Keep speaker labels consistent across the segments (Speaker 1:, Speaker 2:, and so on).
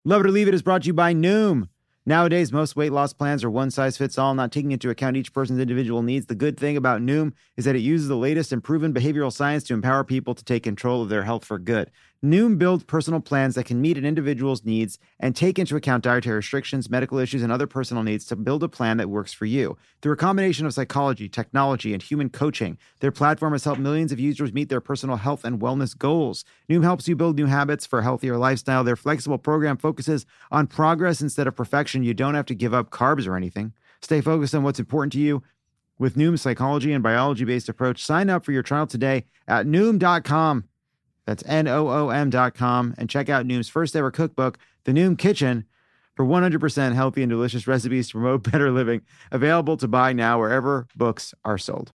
Speaker 1: Love It or Leave It is brought to you by Noom. Nowadays, most weight loss plans are one size fits all, not taking into account each person's individual needs. The good thing about Noom is that it uses the latest and proven behavioral science to empower people to take control of their health for good. Noom builds personal plans that can meet an individual's needs and take into account dietary restrictions, medical issues, and other personal needs to build a plan that works for you. Through a combination of psychology, technology, and human coaching, their platform has helped millions of users meet their personal health and wellness goals. Noom helps you build new habits for a healthier lifestyle. Their flexible program focuses on progress instead of perfection. You don't have to give up carbs or anything. Stay focused on what's important to you. With Noom's psychology and biology-based approach, sign up for your trial today at Noom.com. That's Noom.com, and check out Noom's first ever cookbook, The Noom Kitchen, for 100% healthy and delicious recipes to promote better living. Available to buy now wherever books are sold.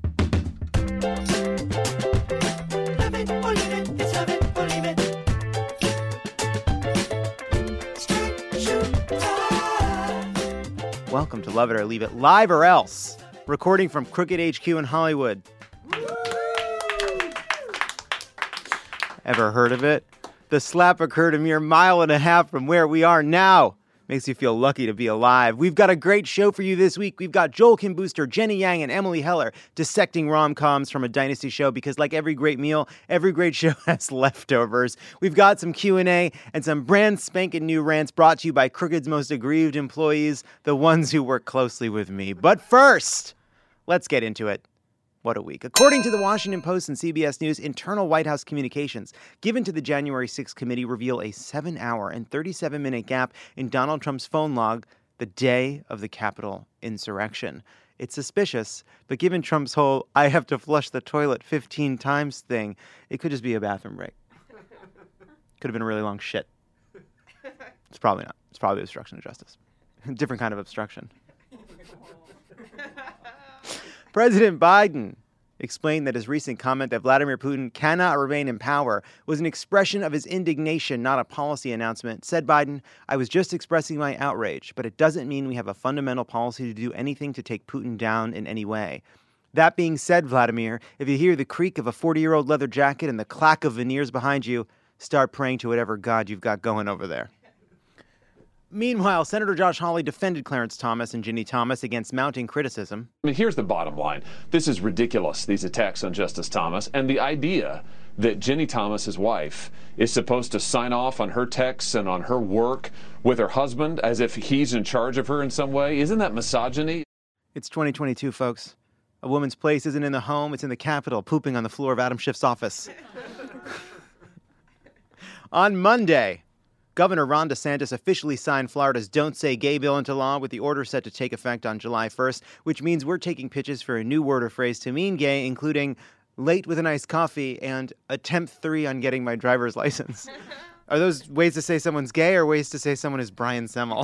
Speaker 1: Welcome to Love It or Leave It, Live or Else, recording from Crooked HQ in Hollywood. Ever heard of it? The slap occurred a mere mile and a half from where we are now. Makes you feel lucky to be alive. We've got a great show for you this week. We've got Joel Kim Booster, Jenny Yang, and Emily Heller dissecting rom-coms from a Dynasty show because like every great meal, every great show has leftovers. We've got some Q&A and some brand spanking new rants brought to you by Crooked's most aggrieved employees, the ones who work closely with me. But first, let's get into it. What a week. According to the Washington Post and CBS News, internal White House communications given to the January 6th committee reveal a 7-hour and 37-minute gap in Donald Trump's phone log the day of the Capitol insurrection. It's suspicious, but given Trump's whole "I have to flush the toilet 15 times" thing, it could just be a bathroom break. Could have been a really long shit. It's probably not. It's probably obstruction of justice. Different kind of obstruction. President Biden explained that his recent comment that Vladimir Putin cannot remain in power was an expression of his indignation, not a policy announcement. Said Biden, "I was just expressing my outrage, but it doesn't mean we have a fundamental policy to do anything to take Putin down in any way." That being said, Vladimir, if you hear the creak of a 40-year-old leather jacket and the clack of veneers behind you, start praying to whatever God you've got going over there. Meanwhile, Senator Josh Hawley defended Clarence Thomas and Ginny Thomas against mounting criticism.
Speaker 2: I mean, here's the bottom line. This is ridiculous, these attacks on Justice Thomas, and the idea that Ginny Thomas, his wife, is supposed to sign off on her texts and on her work with her husband as if he's in charge of her in some way. Isn't that misogyny?
Speaker 1: It's 2022, folks. A woman's place isn't in the home, it's in the Capitol, pooping on the floor of Adam Schiff's office. On Monday, Governor Ron DeSantis officially signed Florida's Don't Say Gay bill into law, with the order set to take effect on July 1st, which means we're taking pitches for a new word or phrase to mean gay, including late with an iced coffee and attempt 3 on getting my driver's license. Are those ways to say someone's gay or ways to say someone is Brian Semmel?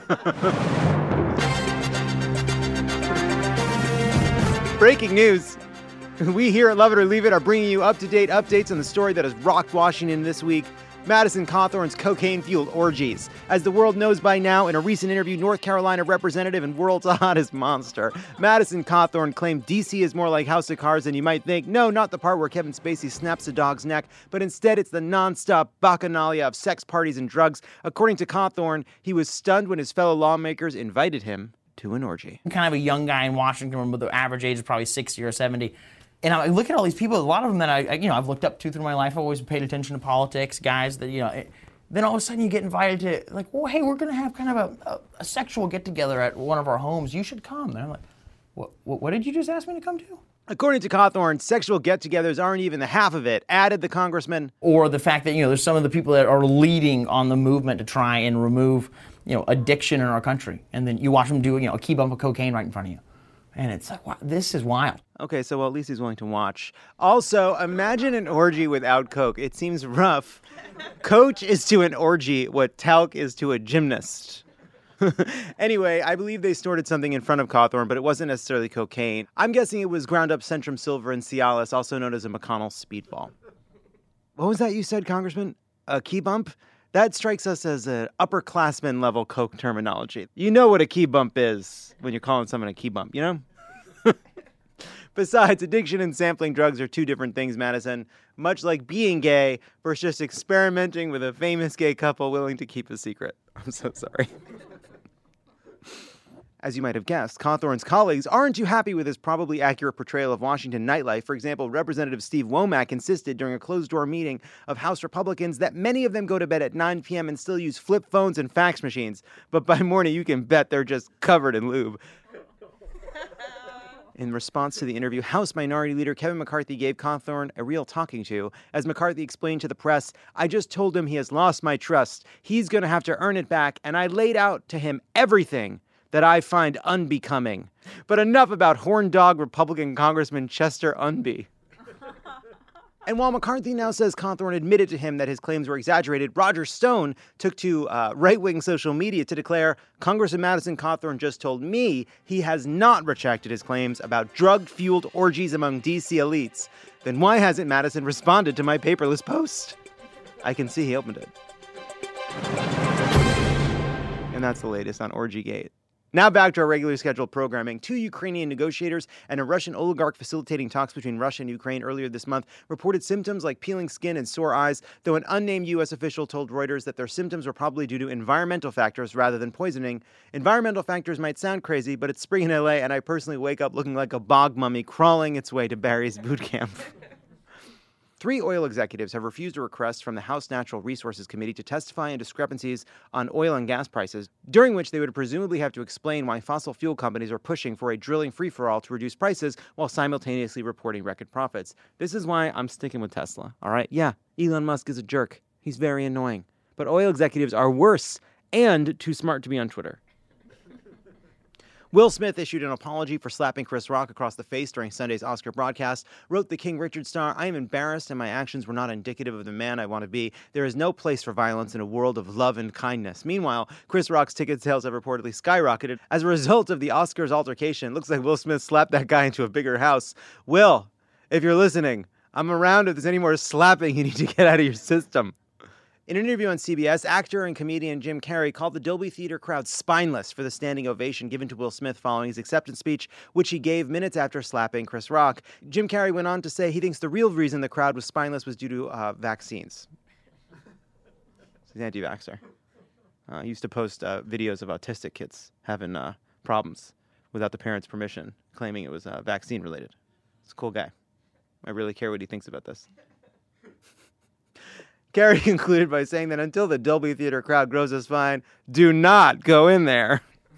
Speaker 1: Breaking news. We here at Love It or Leave It are bringing you up-to-date updates on the story that has rocked Washington this week. Madison Cawthorn's cocaine-fueled orgies. As the world knows by now, in a recent interview, North Carolina representative and world's hottest monster, Madison Cawthorn claimed D.C. is more like House of Cards than you might think. No, not the part where Kevin Spacey snaps a dog's neck, but instead it's the nonstop bacchanalia of sex parties and drugs. According to Cawthorn, he was stunned when his fellow lawmakers invited him to an orgy.
Speaker 3: I'm kind of a young guy in Washington, but the average age is probably 60 or 70. And I look at all these people, a lot of them that I've looked up to through my life. I've always paid attention to politics, guys that, then all of a sudden you get invited to, like, well, hey, we're going to have kind of a sexual get-together at one of our homes. You should come. And I'm like, what did you just ask me to come to?
Speaker 1: According to Cawthorn, sexual get-togethers aren't even the half of it, added the congressman.
Speaker 3: Or the fact that, there's some of the people that are leading on the movement to try and remove, addiction in our country. And then you watch them do, a key bump of cocaine right in front of you. And it's like, wow, this is wild.
Speaker 1: Okay, so at least he's willing to watch. Also, imagine an orgy without Coke. It seems rough. Coach is to an orgy what talc is to a gymnast. Anyway, I believe they snorted something in front of Cawthorn, but it wasn't necessarily cocaine. I'm guessing it was ground up Centrum Silver and Cialis, also known as a McConnell speedball. What was that you said, Congressman? A key bump? That strikes us as an upperclassman level Coke terminology. You know what a key bump is when you're calling someone a key bump, Besides, addiction and sampling drugs are two different things, Madison. Much like being gay versus just experimenting with a famous gay couple willing to keep a secret. I'm so sorry. As you might have guessed, Cawthorn's colleagues aren't too happy with his probably accurate portrayal of Washington nightlife. For example, Representative Steve Womack insisted during a closed-door meeting of House Republicans that many of them go to bed at 9 p.m. and still use flip phones and fax machines. But by morning, you can bet they're just covered in lube. In response to the interview, House Minority Leader Kevin McCarthy gave Cawthorn a real talking to. As McCarthy explained to the press, "I just told him he has lost my trust. He's going to have to earn it back, and I laid out to him everything that I find unbecoming." But enough about horn dog Republican Congressman Chester Unby. And while McCarthy now says Cawthorn admitted to him that his claims were exaggerated, Roger Stone took to right-wing social media to declare, "Congressman Madison Cawthorn just told me he has not retracted his claims about drug-fueled orgies among D.C. elites. Then why hasn't Madison responded to my paperless post?" I can see he opened it. And that's the latest on Orgygate. Now back to our regularly scheduled programming. 2 Ukrainian negotiators and a Russian oligarch facilitating talks between Russia and Ukraine earlier this month reported symptoms like peeling skin and sore eyes, though an unnamed U.S. official told Reuters that their symptoms were probably due to environmental factors rather than poisoning. Environmental factors might sound crazy, but it's spring in L.A., and I personally wake up looking like a bog mummy crawling its way to Barry's boot camp. 3 oil executives have refused a request from the House Natural Resources Committee to testify on discrepancies on oil and gas prices, during which they would presumably have to explain why fossil fuel companies are pushing for a drilling free-for-all to reduce prices while simultaneously reporting record profits. This is why I'm sticking with Tesla, all right? Yeah, Elon Musk is a jerk. He's very annoying. But oil executives are worse and too smart to be on Twitter. Will Smith issued an apology for slapping Chris Rock across the face during Sunday's Oscar broadcast. Wrote the King Richard star, "I am embarrassed and my actions were not indicative of the man I want to be. There is no place for violence in a world of love and kindness." Meanwhile, Chris Rock's ticket sales have reportedly skyrocketed. As a result of the Oscars altercation, it looks like Will Smith slapped that guy into a bigger house. Will, if you're listening, I'm around if there's any more slapping you need to get out of your system. In an interview on CBS, actor and comedian Jim Carrey called the Dolby Theater crowd spineless for the standing ovation given to Will Smith following his acceptance speech, which he gave minutes after slapping Chris Rock. Jim Carrey went on to say he thinks the real reason the crowd was spineless was due to vaccines. He's an anti-vaxxer. He used to post videos of autistic kids having problems without the parents' permission, claiming it was vaccine-related. He's a cool guy. I really care what he thinks about this. Carrey concluded by saying that until the Dolby Theater crowd grows a spine, do not go in there.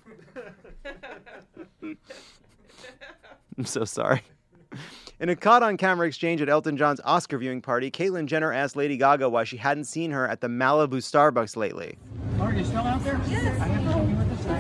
Speaker 1: I'm so sorry. In a caught-on-camera exchange at Elton John's Oscar viewing party, Caitlyn Jenner asked Lady Gaga why she hadn't seen her at the Malibu Starbucks lately.
Speaker 4: Are you still out there? Yes. I have to show you what this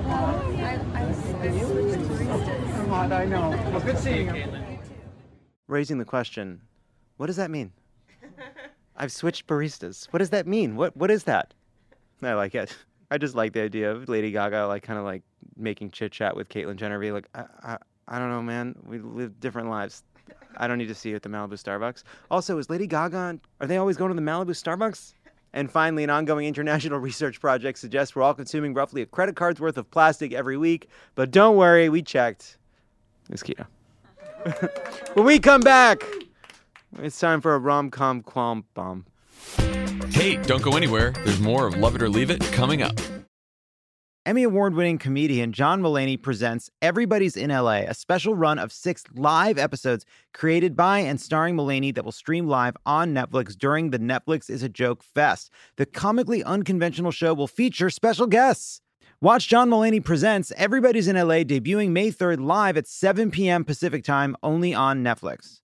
Speaker 4: is. Come on, I know. Well, good seeing you.
Speaker 1: Raising the question, what does that mean? I've switched baristas. What does that mean? What is that? I like it. I just like the idea of Lady Gaga kind of making chit chat with Caitlyn Jenner. Be like, I don't know, man. We live different lives. I don't need to see you at the Malibu Starbucks. Also, is Lady Gaga? Are they always going to the Malibu Starbucks? And finally, an ongoing international research project suggests we're all consuming roughly a credit card's worth of plastic every week. But don't worry, we checked. It's keto. When we come back, it's time for a rom-com qualm bomb.
Speaker 5: Hey, don't go anywhere. There's more of Love It or Leave It coming up.
Speaker 1: Emmy Award-winning comedian John Mulaney presents Everybody's in LA, a special run of 6 live episodes created by and starring Mulaney that will stream live on Netflix during the Netflix is a Joke Fest. The comically unconventional show will feature special guests. Watch John Mulaney Presents Everybody's in LA debuting May 3rd live at 7 p.m. Pacific time only on Netflix.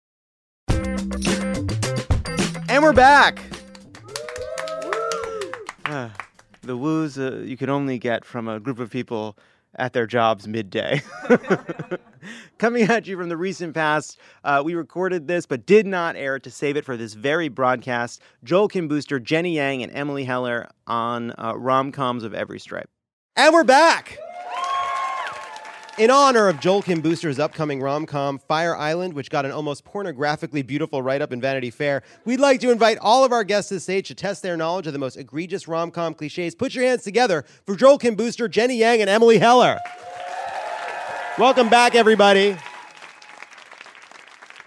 Speaker 1: And we're back. The woos you could only get from a group of people at their jobs midday. Coming at you from the recent past, we recorded this but did not air it to save it for this very broadcast. Joel Kim Booster, Jenny Yang, and Emily Heller on rom-coms of every stripe. And we're back! In honor of Joel Kim Booster's upcoming rom-com, Fire Island, which got an almost pornographically beautiful write-up in Vanity Fair, we'd like to invite all of our guests to the stage to test their knowledge of the most egregious rom-com cliches. Put your hands together for Joel Kim Booster, Jenny Yang, and Emily Heller. Welcome back, everybody.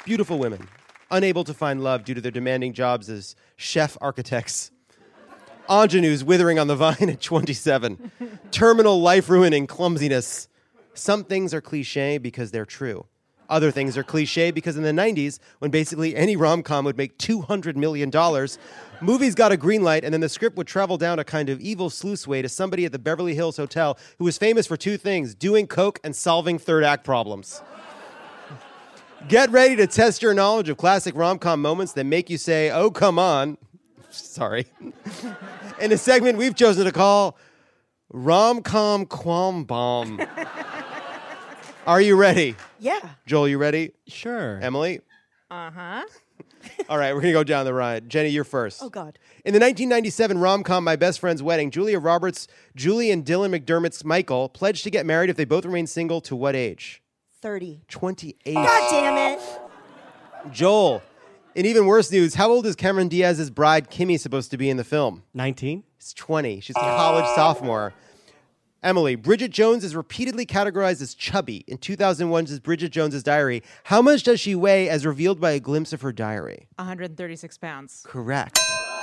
Speaker 6: Beautiful women, unable to find love due to their demanding jobs as chef architects. Ingenues withering on the vine at 27. Terminal life-ruining clumsiness. Some things are cliche because they're true. Other things are cliche because in the 90s, when basically any rom-com would make $200 million, movies got a green light, and then the script would travel down a kind of evil sluiceway to somebody at the Beverly Hills Hotel who was famous for two things, doing coke and solving third-act problems. Get ready to test your knowledge of classic rom-com moments that make you say, oh, come on. Sorry. In a segment we've chosen to call Rom-Com Quam Bomb. Are you ready?
Speaker 7: Yeah.
Speaker 6: Joel, you ready?
Speaker 8: Sure.
Speaker 6: Emily?
Speaker 7: Uh-huh.
Speaker 6: All right, we're going to go down the ride. Jenny, you're first.
Speaker 7: Oh, God.
Speaker 6: In the 1997 rom-com My Best Friend's Wedding, Julia Roberts, Julie and Dylan McDermott's Michael pledged to get married if they both remain single to what age?
Speaker 7: 30.
Speaker 6: 28.
Speaker 7: God damn it.
Speaker 6: Joel, in even worse news, how old is Cameron Diaz's bride, Kimmy, supposed to be in the film?
Speaker 8: 19.
Speaker 6: It's 20. She's a college sophomore. Emily, Bridget Jones is repeatedly categorized as chubby in 2001's Bridget Jones's Diary. How much does she weigh as revealed by a glimpse of her diary?
Speaker 9: 136 pounds.
Speaker 6: Correct.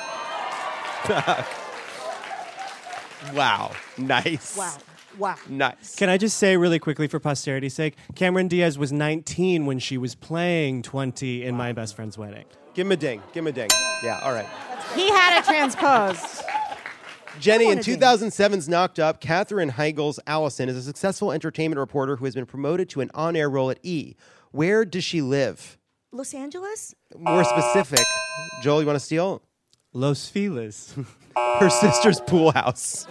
Speaker 6: Wow. Nice.
Speaker 7: Wow.
Speaker 6: Nice.
Speaker 8: Can I just say really quickly for posterity's sake, Cameron Diaz was 19 when she was playing 20 in My Best Friend's Wedding.
Speaker 6: Give him a ding. Give him a ding. Yeah, all right.
Speaker 9: He had it transposed.
Speaker 6: Jenny, in
Speaker 7: want a ding.
Speaker 6: 2007's Knocked Up, Katherine Heigl's Allison is a successful entertainment reporter who has been promoted to an on-air role at E! Where does she live?
Speaker 7: Los Angeles?
Speaker 6: More specific. Joel, you want to steal?
Speaker 8: Los Feliz.
Speaker 6: Her sister's pool house.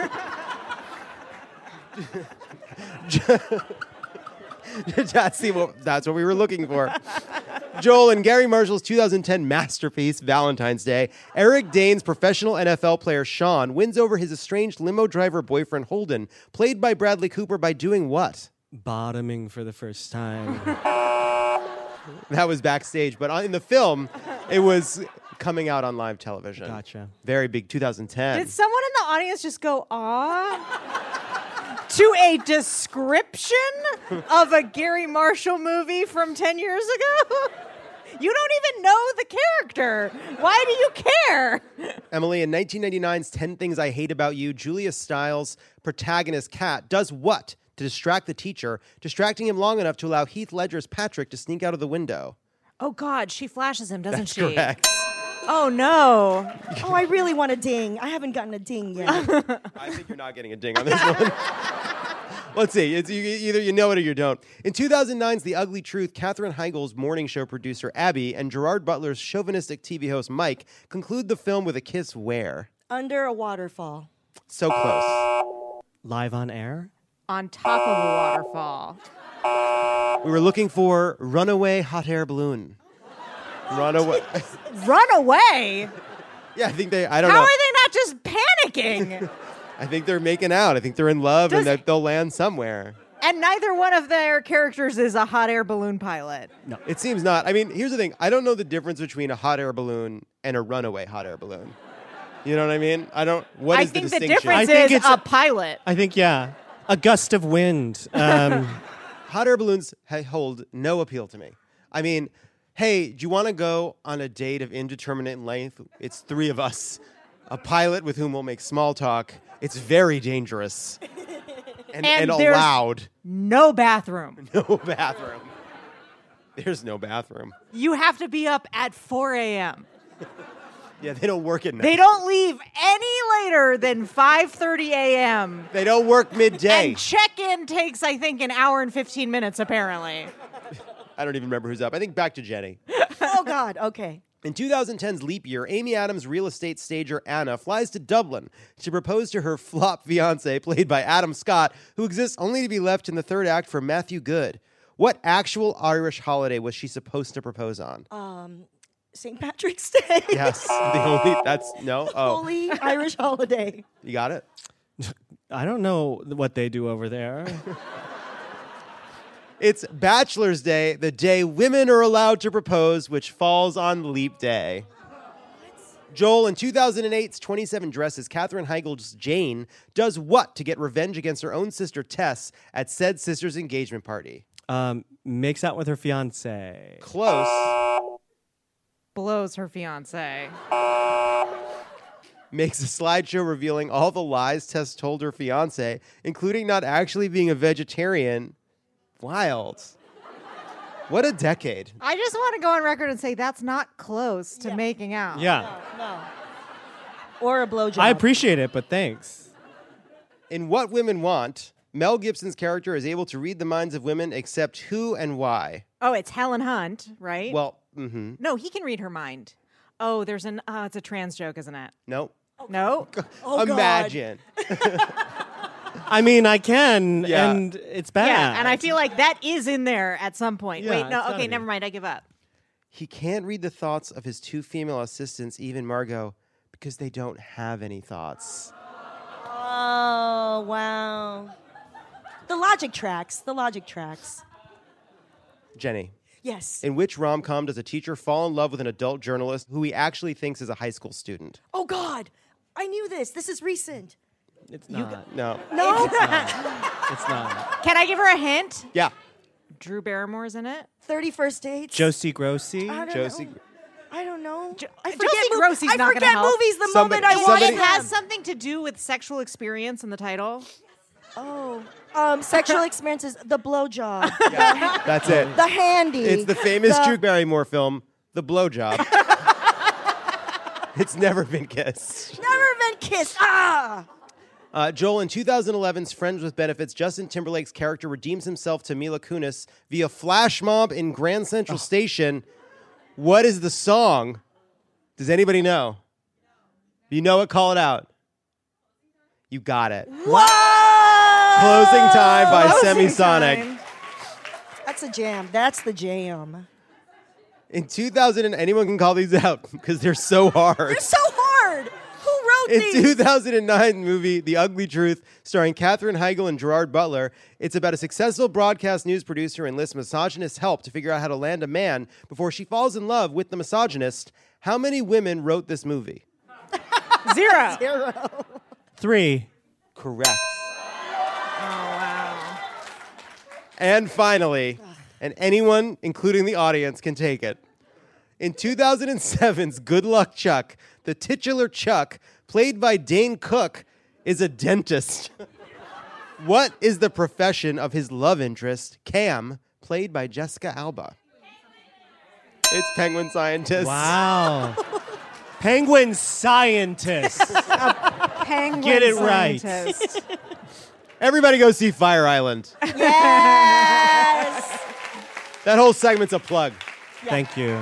Speaker 6: That's what we were looking for. Joel, in Gary Marshall's 2010 masterpiece, Valentine's Day, Eric Dane's professional NFL player Sean wins over his estranged limo driver boyfriend Holden, played by Bradley Cooper, by doing what?
Speaker 8: Bottoming for the first time.
Speaker 6: That was backstage, but in the film, it was coming out on live television.
Speaker 8: Gotcha.
Speaker 6: Very big, 2010.
Speaker 9: Did someone in the audience just go, to a description of a Gary Marshall movie from 10 years ago? You don't even know the character. Why do you care?
Speaker 6: Emily, in 1999's 10 Things I Hate About You, Julia Stiles' protagonist, Kat, does what to distract the teacher, distracting him long enough to allow Heath Ledger's Patrick to sneak out of the window?
Speaker 9: Oh, God, she flashes him, doesn't
Speaker 6: That's
Speaker 9: she?
Speaker 6: correct.
Speaker 9: Oh, no.
Speaker 7: Oh, I really want a ding. I haven't gotten a ding yet.
Speaker 6: I think you're not getting a ding on this one. Let's see. It's either you know it or you don't. In 2009's The Ugly Truth, Katherine Heigl's morning show producer Abby and Gerard Butler's chauvinistic TV host Mike conclude the film with a kiss where?
Speaker 7: Under a waterfall.
Speaker 6: So close.
Speaker 8: Live on air?
Speaker 9: On top of a waterfall.
Speaker 6: We were looking for Runaway Hot Air Balloon. Runaway.
Speaker 9: Run away?
Speaker 6: Yeah, I think I don't
Speaker 9: How
Speaker 6: know.
Speaker 9: are they not just panicking?
Speaker 6: I think they're making out. I think they're in love and that they'll land somewhere.
Speaker 9: And neither one of their characters is a hot air balloon pilot.
Speaker 6: No. It seems not. I mean, here's the thing. I don't know the difference between a hot air balloon and a runaway hot air balloon. You know what I mean? What is the
Speaker 9: think the
Speaker 6: distinction?
Speaker 9: difference
Speaker 8: I think
Speaker 9: is
Speaker 8: it's
Speaker 9: a pilot.
Speaker 8: I think, yeah. A gust of wind.
Speaker 6: Hot air balloons hold no appeal to me. I mean, hey, do you want to go on a date of indeterminate length? It's 3 of us. A pilot with whom we'll make small talk. It's very dangerous. And
Speaker 9: there's
Speaker 6: allowed.
Speaker 9: No bathroom.
Speaker 6: No bathroom. There's no bathroom.
Speaker 9: You have to be up at 4 a.m.
Speaker 6: Yeah, they don't work at night.
Speaker 9: They don't leave any later than 5:30 a.m.
Speaker 6: They don't work midday.
Speaker 9: And check-in takes, I think, an hour and 15 minutes, apparently.
Speaker 6: I don't even remember who's up. I think back to Jenny.
Speaker 7: Oh, God. Okay.
Speaker 6: In 2010's Leap Year, Amy Adams' real estate stager Anna flies to Dublin to propose to her flop fiance, played by Adam Scott, who exists only to be left in the third act for Matthew Good. What actual Irish holiday was she supposed to propose on?
Speaker 7: St. Patrick's Day.
Speaker 6: Yes. No? Oh,
Speaker 7: Holy Irish holiday.
Speaker 6: you got it?
Speaker 8: I don't know what they do over there.
Speaker 6: It's Bachelor's Day, the day women are allowed to propose, which falls on Leap Day. Joel, in 2008's 27 Dresses, Katherine Heigl's Jane does what to get revenge against her own sister Tess at said sister's engagement party?
Speaker 8: Makes out with her fiance.
Speaker 6: Close.
Speaker 9: Blows her fiance.
Speaker 6: Makes a slideshow revealing all the lies Tess told her fiance, including not actually being a vegetarian. Wild. What a decade.
Speaker 9: I just want to go on record and say that's not close to making out.
Speaker 8: Yeah.
Speaker 7: No. Or a blowjob.
Speaker 8: I appreciate it, but thanks.
Speaker 6: In What Women Want, Mel Gibson's character is able to read the minds of women except who and why.
Speaker 9: Oh, it's Helen Hunt, right?
Speaker 6: Well,
Speaker 9: no, he can read her mind. Oh, there's it's a trans joke, isn't it?
Speaker 6: nope.
Speaker 9: No?
Speaker 7: Oh, God.
Speaker 6: Imagine.
Speaker 8: I mean, I can,
Speaker 6: Yeah.
Speaker 8: and it's bad.
Speaker 9: Yeah, and I feel like that is in there at some point.
Speaker 8: Yeah,
Speaker 9: Wait,
Speaker 8: it's
Speaker 9: no,
Speaker 8: gotta
Speaker 9: okay,
Speaker 8: be.
Speaker 9: never mind. I give up.
Speaker 6: He can't read the thoughts of his two female assistants, Eve and Margot, because they don't have any thoughts.
Speaker 7: Oh, wow. The logic tracks.
Speaker 6: Jenny,
Speaker 7: Yes.
Speaker 6: in which rom-com does a teacher fall in love with an adult journalist who he actually thinks is a high school student?
Speaker 7: Oh, God. I knew this. This is recent.
Speaker 8: It's not.
Speaker 6: No.
Speaker 7: No.
Speaker 8: It's not.
Speaker 9: Can I give her a hint?
Speaker 6: Yeah.
Speaker 9: Drew Barrymore's in it.
Speaker 7: 31st Dates.
Speaker 8: Josie Grossi.
Speaker 7: I don't
Speaker 6: Josie.
Speaker 7: know. I don't know. I
Speaker 9: Josie
Speaker 7: forget
Speaker 9: Grossie's
Speaker 7: I
Speaker 9: not gonna
Speaker 7: forget
Speaker 9: help.
Speaker 7: movies the
Speaker 6: Somebody-
Speaker 7: moment I watch
Speaker 6: somebody-
Speaker 9: It
Speaker 7: them.
Speaker 9: has something to do with sexual experience in the title.
Speaker 7: Oh. Sexual experiences. The blowjob.
Speaker 6: That's it.
Speaker 7: The handy.
Speaker 6: It's the famous Drew Barrymore film, The Blowjob. It's never been kissed.
Speaker 7: Never been kissed. Ah.
Speaker 6: Joel, in 2011's Friends with Benefits, Justin Timberlake's character redeems himself to Mila Kunis via flash mob in Grand Central Station. What is the song? Does anybody know? If you know it, call it out. You got it.
Speaker 7: Whoa!
Speaker 6: Closing Time by
Speaker 9: Closing
Speaker 6: Semisonic.
Speaker 9: Time.
Speaker 7: That's a jam. That's the jam.
Speaker 6: In 2000, anyone can call these out because they're so hard.
Speaker 7: They're so hard. Who wrote
Speaker 6: In
Speaker 7: these?
Speaker 6: 2009 movie The Ugly Truth, starring Katherine Heigl and Gerard Butler, it's about a successful broadcast news producer enlists misogynist help to figure out how to land a man before she falls in love with the misogynist. How many women wrote this movie?
Speaker 9: 0.
Speaker 8: 3.
Speaker 6: Correct.
Speaker 9: Oh, wow.
Speaker 6: And finally, and anyone, including the audience, can take it. In 2007's Good Luck Chuck, the titular Chuck, played by Dane Cook, is a dentist. What is the profession of his love interest, Cam, played by Jessica Alba? It's penguin scientist.
Speaker 8: Wow. Penguin scientist.
Speaker 9: Penguin
Speaker 8: Get it right.
Speaker 9: scientist.
Speaker 6: Everybody go see Fire Island.
Speaker 7: Yes.
Speaker 6: That whole segment's a plug.
Speaker 8: Thank you.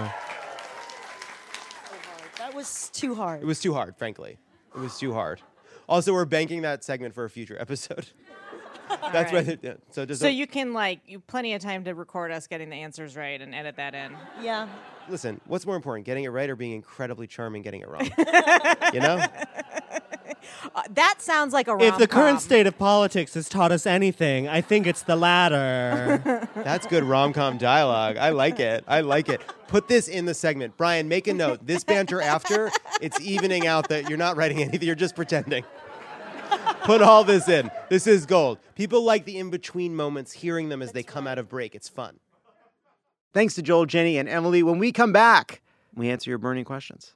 Speaker 7: That was too hard.
Speaker 6: It was too hard, frankly. It was too hard. Also, we're banking that segment for a future episode. That's
Speaker 9: right.
Speaker 6: right. Yeah.
Speaker 9: So you can you plenty of time to record us getting the answers right and edit that in.
Speaker 7: Yeah.
Speaker 6: Listen, what's more important, getting it right or being incredibly charming getting it wrong? You know?
Speaker 9: That sounds like a rom-com.
Speaker 8: If the current state of politics has taught us anything, I think it's the latter.
Speaker 6: That's good rom-com dialogue. I like it. I like it. Put this in the segment. Brian, make a note. This banter after, it's evening out that you're not writing anything. You're just pretending. Put all this in. This is gold. People like the in-between moments, hearing them as they come out of break. It's fun. Thanks to Joel, Jenny, and Emily. When we come back, we answer your burning questions.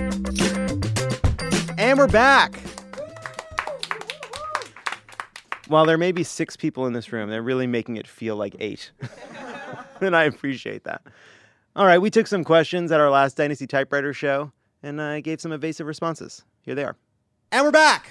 Speaker 6: And we're back. While there may be 6 people in this room, they're really making it feel like 8. And I appreciate that. All right, we took some questions at our last Dynasty Typewriter show, and I gave some evasive responses. Here they are. And we're back.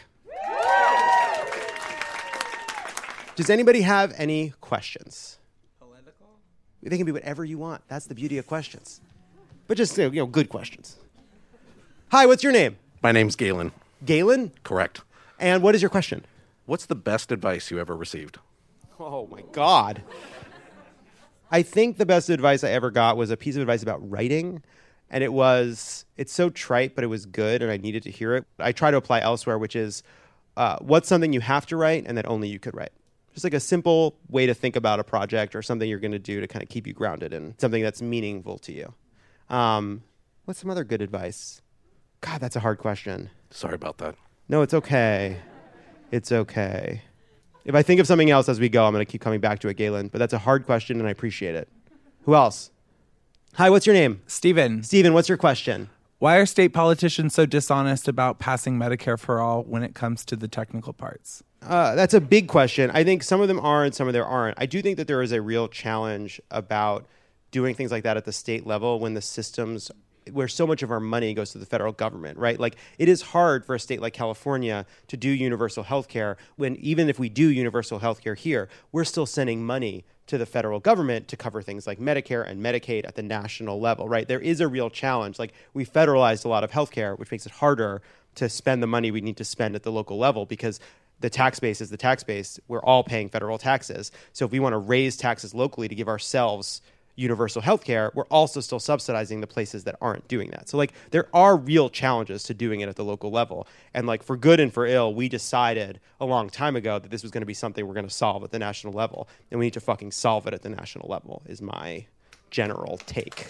Speaker 6: Does anybody have any questions? Political? They can be whatever you want. That's the beauty of questions. But just, good questions. Hi, what's your name?
Speaker 10: My name's Galen.
Speaker 6: Galen?
Speaker 10: Correct.
Speaker 6: And what is your question?
Speaker 10: What's the best advice you ever received?
Speaker 6: Oh, my God. I think the best advice I ever got was a piece of advice about writing. And it's so trite, but it was good, and I needed to hear it. I try to apply elsewhere, which is what's something you have to write and that only you could write. Just like a simple way to think about a project or something you're going to do to kind of keep you grounded in something that's meaningful to you. What's some other good advice? God, that's a hard question.
Speaker 10: Sorry about that.
Speaker 6: No, it's okay. It's okay. If I think of something else as we go, I'm going to keep coming back to it, Galen. But that's a hard question, and I appreciate it. Who else? Hi, what's your name?
Speaker 11: Steven.
Speaker 6: Steven, what's your question?
Speaker 11: Why are state politicians so dishonest about passing Medicare for all when it comes to the technical parts?
Speaker 6: That's a big question. I think some of them are and some of them aren't. I do think that there is a real challenge about doing things like that at the state level when the systems where so much of our money goes to the federal government, right? Like, it is hard for a state like California to do universal health care when even if we do universal health care here, we're still sending money to the federal government to cover things like Medicare and Medicaid at the national level, right? There is a real challenge. Like, we federalized a lot of healthcare, which makes it harder to spend the money we need to spend at the local level because the tax base is the tax base. We're all paying federal taxes. So if we want to raise taxes locally to give ourselves universal health care, we're also still subsidizing the places that aren't doing that. So like there are real challenges to doing it at the local level. And like for good and for ill, we decided a long time ago that this was going to be something we're going to solve at the national level. And we need to fucking solve it at the national level is my general take.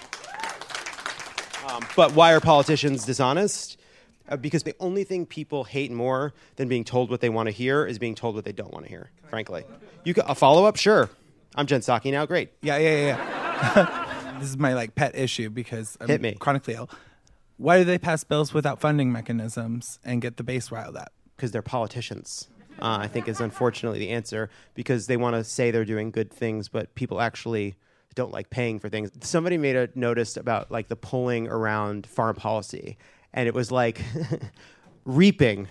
Speaker 6: But why are politicians dishonest? Because the only thing people hate more than being told what they want to hear is being told what they don't want to hear, frankly. A follow-up? Sure. I'm Jen Psaki now. Great.
Speaker 11: Yeah. This is my pet issue because I'm
Speaker 6: Hit me.
Speaker 11: chronically ill. Why do they pass bills without funding mechanisms and get the base riled up?
Speaker 6: Because they're politicians, I think is unfortunately the answer, because they want to say they're doing good things, but people actually don't like paying for things. Somebody made a notice about the polling around foreign policy, and it was like reaping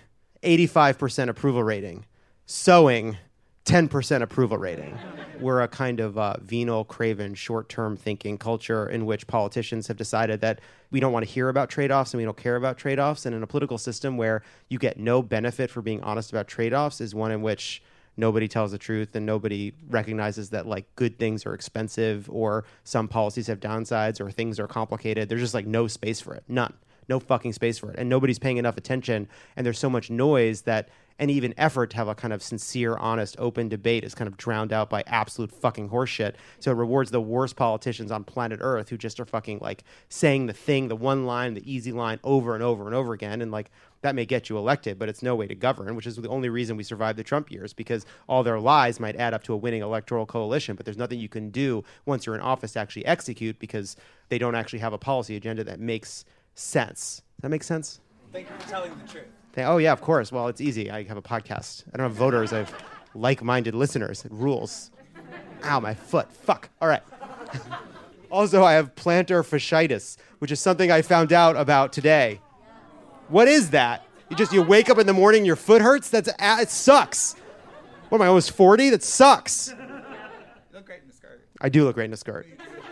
Speaker 6: 85% approval rating, sowing 10% approval rating. We're a kind of venal, craven, short-term thinking culture in which politicians have decided that we don't want to hear about trade-offs and we don't care about trade-offs. And in a political system where you get no benefit for being honest about trade-offs is one in which nobody tells the truth and nobody recognizes that good things are expensive or some policies have downsides or things are complicated. There's just no space for it. None. No fucking space for it. And nobody's paying enough attention. And there's so much noise that any even effort to have a kind of sincere, honest, open debate is kind of drowned out by absolute fucking horseshit. So it rewards the worst politicians on planet Earth who just are fucking saying the thing, the one line, the easy line over and over and over again. And that may get you elected, but it's no way to govern, which is the only reason we survived the Trump years, because all their lies might add up to a winning electoral coalition, but there's nothing you can do once you're in office to actually execute because they don't actually have a policy agenda that makes sense. Does that make sense?
Speaker 11: Thank you for telling the truth.
Speaker 6: Oh, yeah, of course. Well, it's easy. I have a podcast. I don't have voters. I have like-minded listeners. It rules. Ow, my foot. Fuck. All right. Also, I have plantar fasciitis, which is something I found out about today. What is that? You wake up in the morning, your foot hurts? It sucks. What am I, almost 40? That sucks.
Speaker 11: You look great in a skirt.
Speaker 6: I do look great in a skirt.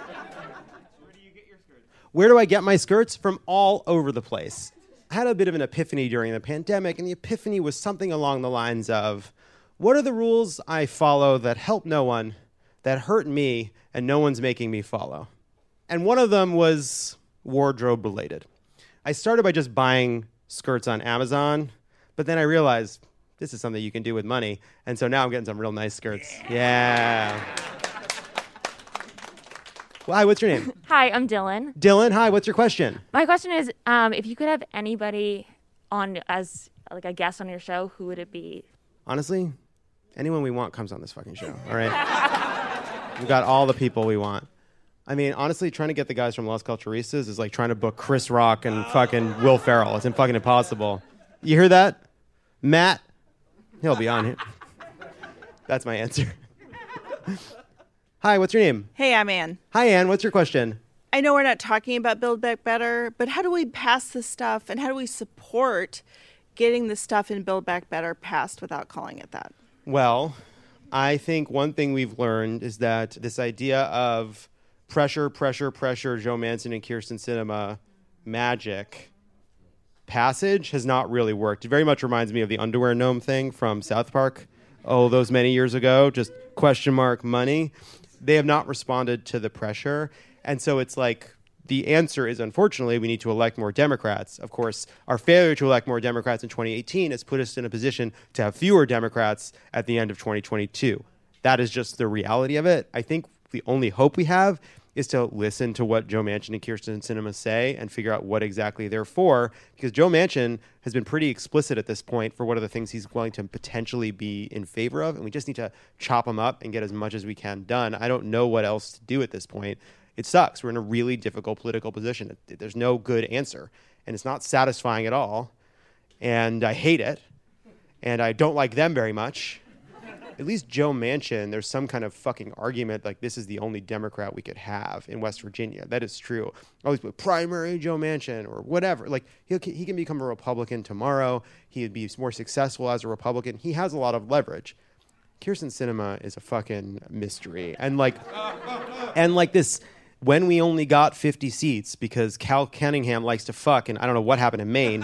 Speaker 6: Where do you get your skirts? Where do I get my skirts? From all over the place. I had a bit of an epiphany during the pandemic, and the epiphany was something along the lines of, what are the rules I follow that help no one, that hurt me, and no one's making me follow? And one of them was wardrobe related. I started by just buying skirts on Amazon, but then I realized this is something you can do with money, and so now I'm getting some real nice skirts. Yeah. Well, hi, what's your name?
Speaker 12: Hi, I'm Dylan.
Speaker 6: Dylan, hi, what's your question?
Speaker 12: My question is, if you could have anybody on as a guest on your show, who would it be?
Speaker 6: Honestly, anyone we want comes on this fucking show, all right? We've got all the people we want. I mean, honestly, trying to get the guys from Las Culturistas is like trying to book Chris Rock and fucking Will Ferrell. It's fucking impossible. You hear that? Matt? He'll be on here. That's my answer. Hi, what's your name?
Speaker 13: Hey, I'm Ann.
Speaker 6: Hi, Ann. What's your question?
Speaker 13: I know we're not talking about Build Back Better, but how do we pass this stuff and how do we support getting the stuff in Build Back Better passed without calling it that?
Speaker 6: Well, I think one thing we've learned is that this idea of pressure, Joe Manson and Kirsten Sinema magic passage has not really worked. It very much reminds me of the underwear gnome thing from South Park. Oh, those many years ago, just question mark money. They have not responded to the pressure. And so it's the answer is, unfortunately, we need to elect more Democrats. Of course, our failure to elect more Democrats in 2018 has put us in a position to have fewer Democrats at the end of 2022. That is just the reality of it. I think the only hope we have is to listen to what Joe Manchin and Kyrsten Sinema say and figure out what exactly they're for. Because Joe Manchin has been pretty explicit at this point for what are the things he's going to potentially be in favor of. And we just need to chop them up and get as much as we can done. I don't know what else to do at this point. It sucks. We're in a really difficult political position. There's no good answer. And it's not satisfying at all. And I hate it. And I don't like them very much. At least Joe Manchin, there's some kind of fucking argument like this is the only Democrat we could have in West Virginia. That is true. Always put primary Joe Manchin or whatever. Like he can become a Republican tomorrow. He would be more successful as a Republican. He has a lot of leverage. Kyrsten Sinema is a fucking mystery. And like this, when we only got 50 seats because Cal Cunningham likes to fuck, and I don't know what happened in Maine.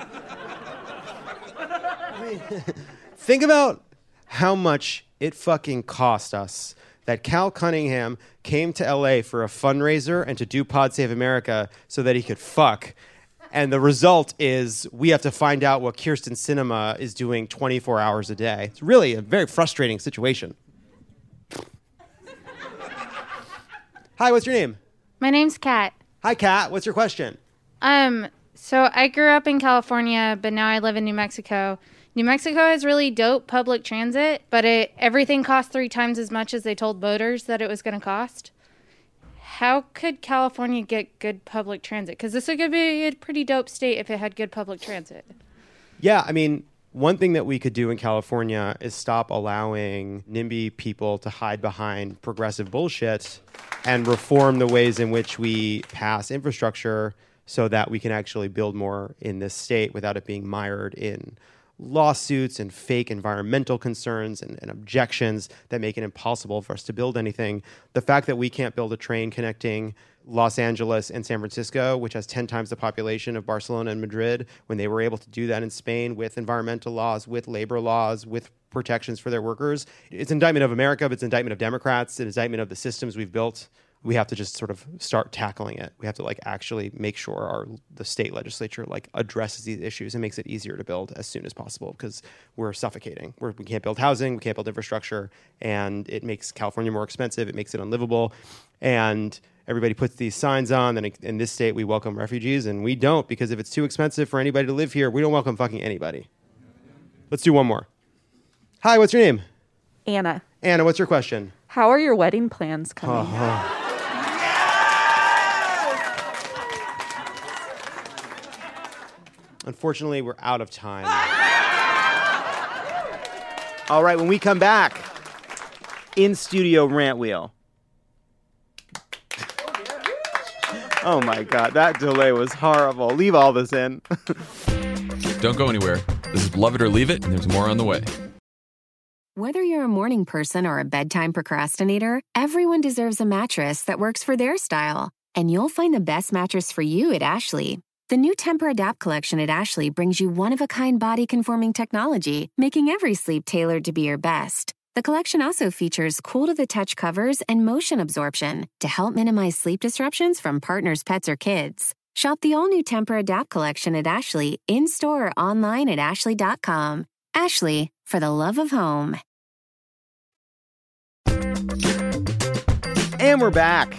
Speaker 6: Think about how much it fucking cost us that Cal Cunningham came to LA for a fundraiser and to do Pod Save America so that he could fuck. And the result is we have to find out what Kyrsten Sinema is doing 24 hours a day. It's really a very frustrating situation. Hi, what's your name?
Speaker 14: My name's Kat.
Speaker 6: Hi, Kat. What's your question?
Speaker 14: So I grew up in California, but now I live in New Mexico. New Mexico has really dope public transit, but everything costs 3 times as much as they told voters that it was going to cost. How could California get good public transit? Because this would be a pretty dope state if it had good public transit.
Speaker 6: Yeah, I mean, one thing that we could do in California is stop allowing NIMBY people to hide behind progressive bullshit and reform the ways in which we pass infrastructure so that we can actually build more in this state without it being mired in lawsuits and fake environmental concerns and objections that make it impossible for us to build anything. The fact that we can't build a train connecting Los Angeles and San Francisco, which has 10 times the population of Barcelona and Madrid, when they were able to do that in Spain with environmental laws, with labor laws, with protections for their workers, it's an indictment of America, but it's an indictment of Democrats, it's an indictment of the systems we've built. We have to just sort of start tackling it. We have to actually make sure the state legislature addresses these issues and makes it easier to build as soon as possible because we're suffocating. We can't build housing, we can't build infrastructure, and it makes California more expensive. It makes it unlivable, and everybody puts these signs on that in this state we welcome refugees, and we don't because if it's too expensive for anybody to live here, we don't welcome fucking anybody. Let's do one more. Hi, what's your name?
Speaker 15: Anna.
Speaker 6: Anna, what's your question?
Speaker 15: How are your wedding plans coming?
Speaker 6: Unfortunately, we're out of time.
Speaker 1: All right, when we come back, in studio rant wheel. Oh my God, that delay was horrible. Leave all this in.
Speaker 5: Don't go anywhere. This is Love It or Leave It, and there's more on the way.
Speaker 16: Whether you're a morning person or a bedtime procrastinator, everyone deserves a mattress that works for their style. And you'll find the best mattress for you at Ashley. The new Temper-Adapt collection at Ashley brings you one-of-a-kind body-conforming technology, making every sleep tailored to be your best. The collection also features cool-to-the-touch covers and motion absorption to help minimize sleep disruptions from partners, pets, or kids. Shop the all-new Temper-Adapt collection at Ashley, in-store or online at ashley.com. Ashley, for the love of home.
Speaker 1: And we're back.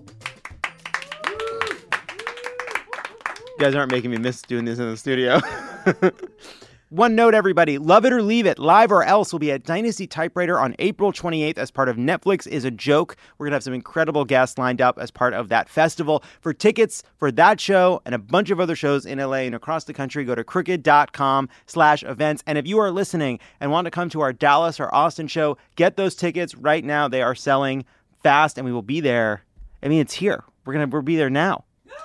Speaker 1: You guys aren't making me miss doing this in the studio. One note, everybody. Love It or Leave It, Live or Else, will be at Dynasty Typewriter on April 28th as part of Netflix is a Joke. We're going to have some incredible guests lined up as part of that festival. For tickets for that show and a bunch of other shows in LA and across the country, go to crooked.com/events. And if you are listening and want to come to our Dallas or Austin show, get those tickets right now. They are selling fast and we will be there. I mean, it's here. We'll be there now.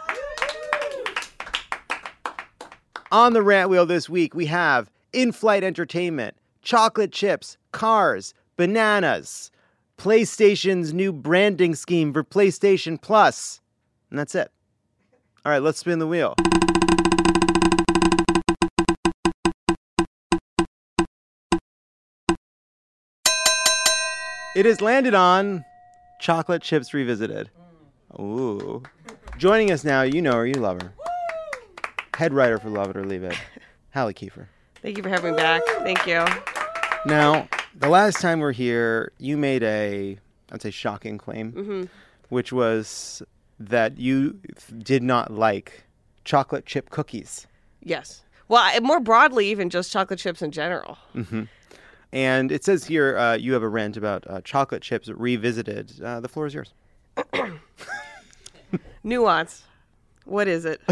Speaker 1: On the rant wheel this week, we have in-flight entertainment, chocolate chips, cars, bananas, PlayStation's new branding scheme for PlayStation Plus. And that's it. All right, let's spin the wheel. It has landed on Chocolate Chips Revisited. Ooh. Joining us now, you know her, you love her. Head writer for Love It or Leave It, Hallie Kiefer.
Speaker 17: Thank you for having me back. Thank you.
Speaker 1: Now, the last time we're here, you made I'd say shocking claim, which was that you did not like chocolate chip cookies.
Speaker 17: Yes. Well, more broadly, even just chocolate chips in general.
Speaker 1: Mm-hmm. And it says here you have a rant about chocolate chips revisited. The floor is yours.
Speaker 17: Nuance. What is it?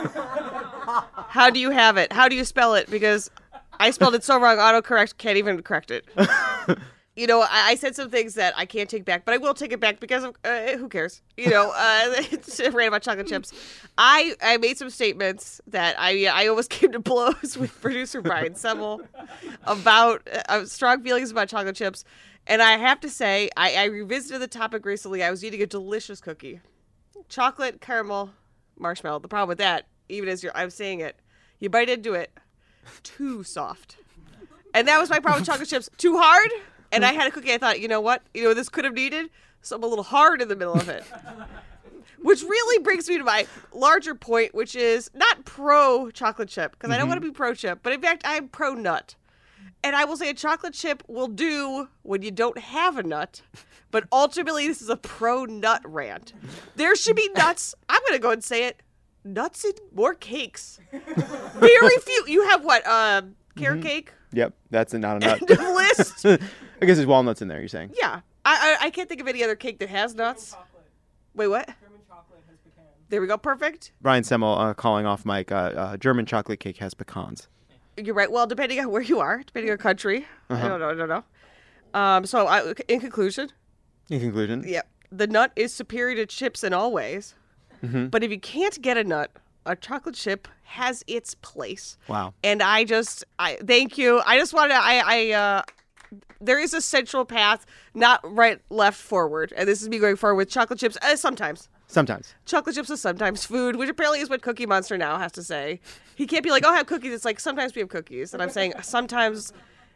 Speaker 17: How do you have it? How do you spell it? Because I spelled it so wrong, autocorrect can't even correct it. You know, I said some things that I can't take back, but I will take it back because of, who cares? You know, it's rant about chocolate chips. I made some statements that I almost came to blows with producer Brian Semmel about strong feelings about chocolate chips. And I have to say, I revisited the topic recently. I was eating a delicious cookie. Chocolate, caramel, marshmallow. The problem with that, even as I'm saying it, you bite into it, too soft. And that was my problem with chocolate chips. Too hard. And I had a cookie. I thought, you know what? You know, this could have needed something a little hard in the middle of it. Which really brings me to my larger point, which is not pro chocolate chip, because I don't want to be pro chip, but in fact, I'm pro nut. And I will say a chocolate chip will do when you don't have a nut. But ultimately, this is a pro nut rant. There should be nuts. I'm going to go and say it. Nuts in more cakes. Very few. You have what? Carrot cake?
Speaker 1: Yep, that's not a nut.
Speaker 17: End of list.
Speaker 1: I guess there's walnuts in there, you're saying?
Speaker 17: Yeah. I can't think of any other cake that has nuts. Wait, what? German chocolate has pecans. There we go. Perfect.
Speaker 1: Brian Semmel calling off Mike. German chocolate cake has pecans.
Speaker 17: You're right. Well, depending on where you are, depending on country. I don't know. So in conclusion.
Speaker 1: In conclusion.
Speaker 17: Yeah. The nut is superior to chips in all ways.
Speaker 1: Mm-hmm.
Speaker 17: But if you can't get a nut, a chocolate chip has its place.
Speaker 1: Wow.
Speaker 17: And I thank you. I just wanted to, there is a central path, not right, left, forward. And this is me going forward with chocolate chips sometimes.
Speaker 1: Sometimes.
Speaker 17: Chocolate chips is sometimes food, which apparently is what Cookie Monster now has to say. He can't be like, oh, have cookies. It's like, sometimes we have cookies. And I'm saying sometimes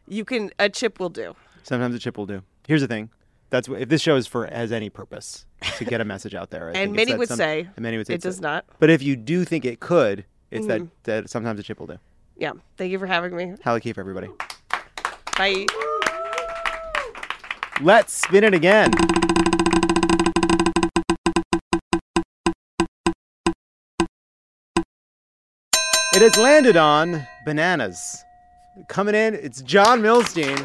Speaker 17: a chip will do.
Speaker 1: Sometimes a chip will do. Here's the thing. If this show is has any purpose to get a message out there.
Speaker 17: And many would say it does not.
Speaker 1: But if you do think it could, it's that sometimes a chip will do.
Speaker 17: Yeah. Thank you for having me.
Speaker 1: Hallie Keefe, everybody.
Speaker 17: Bye.
Speaker 1: Let's spin it again. It has landed on bananas. Coming in, it's John Milstein.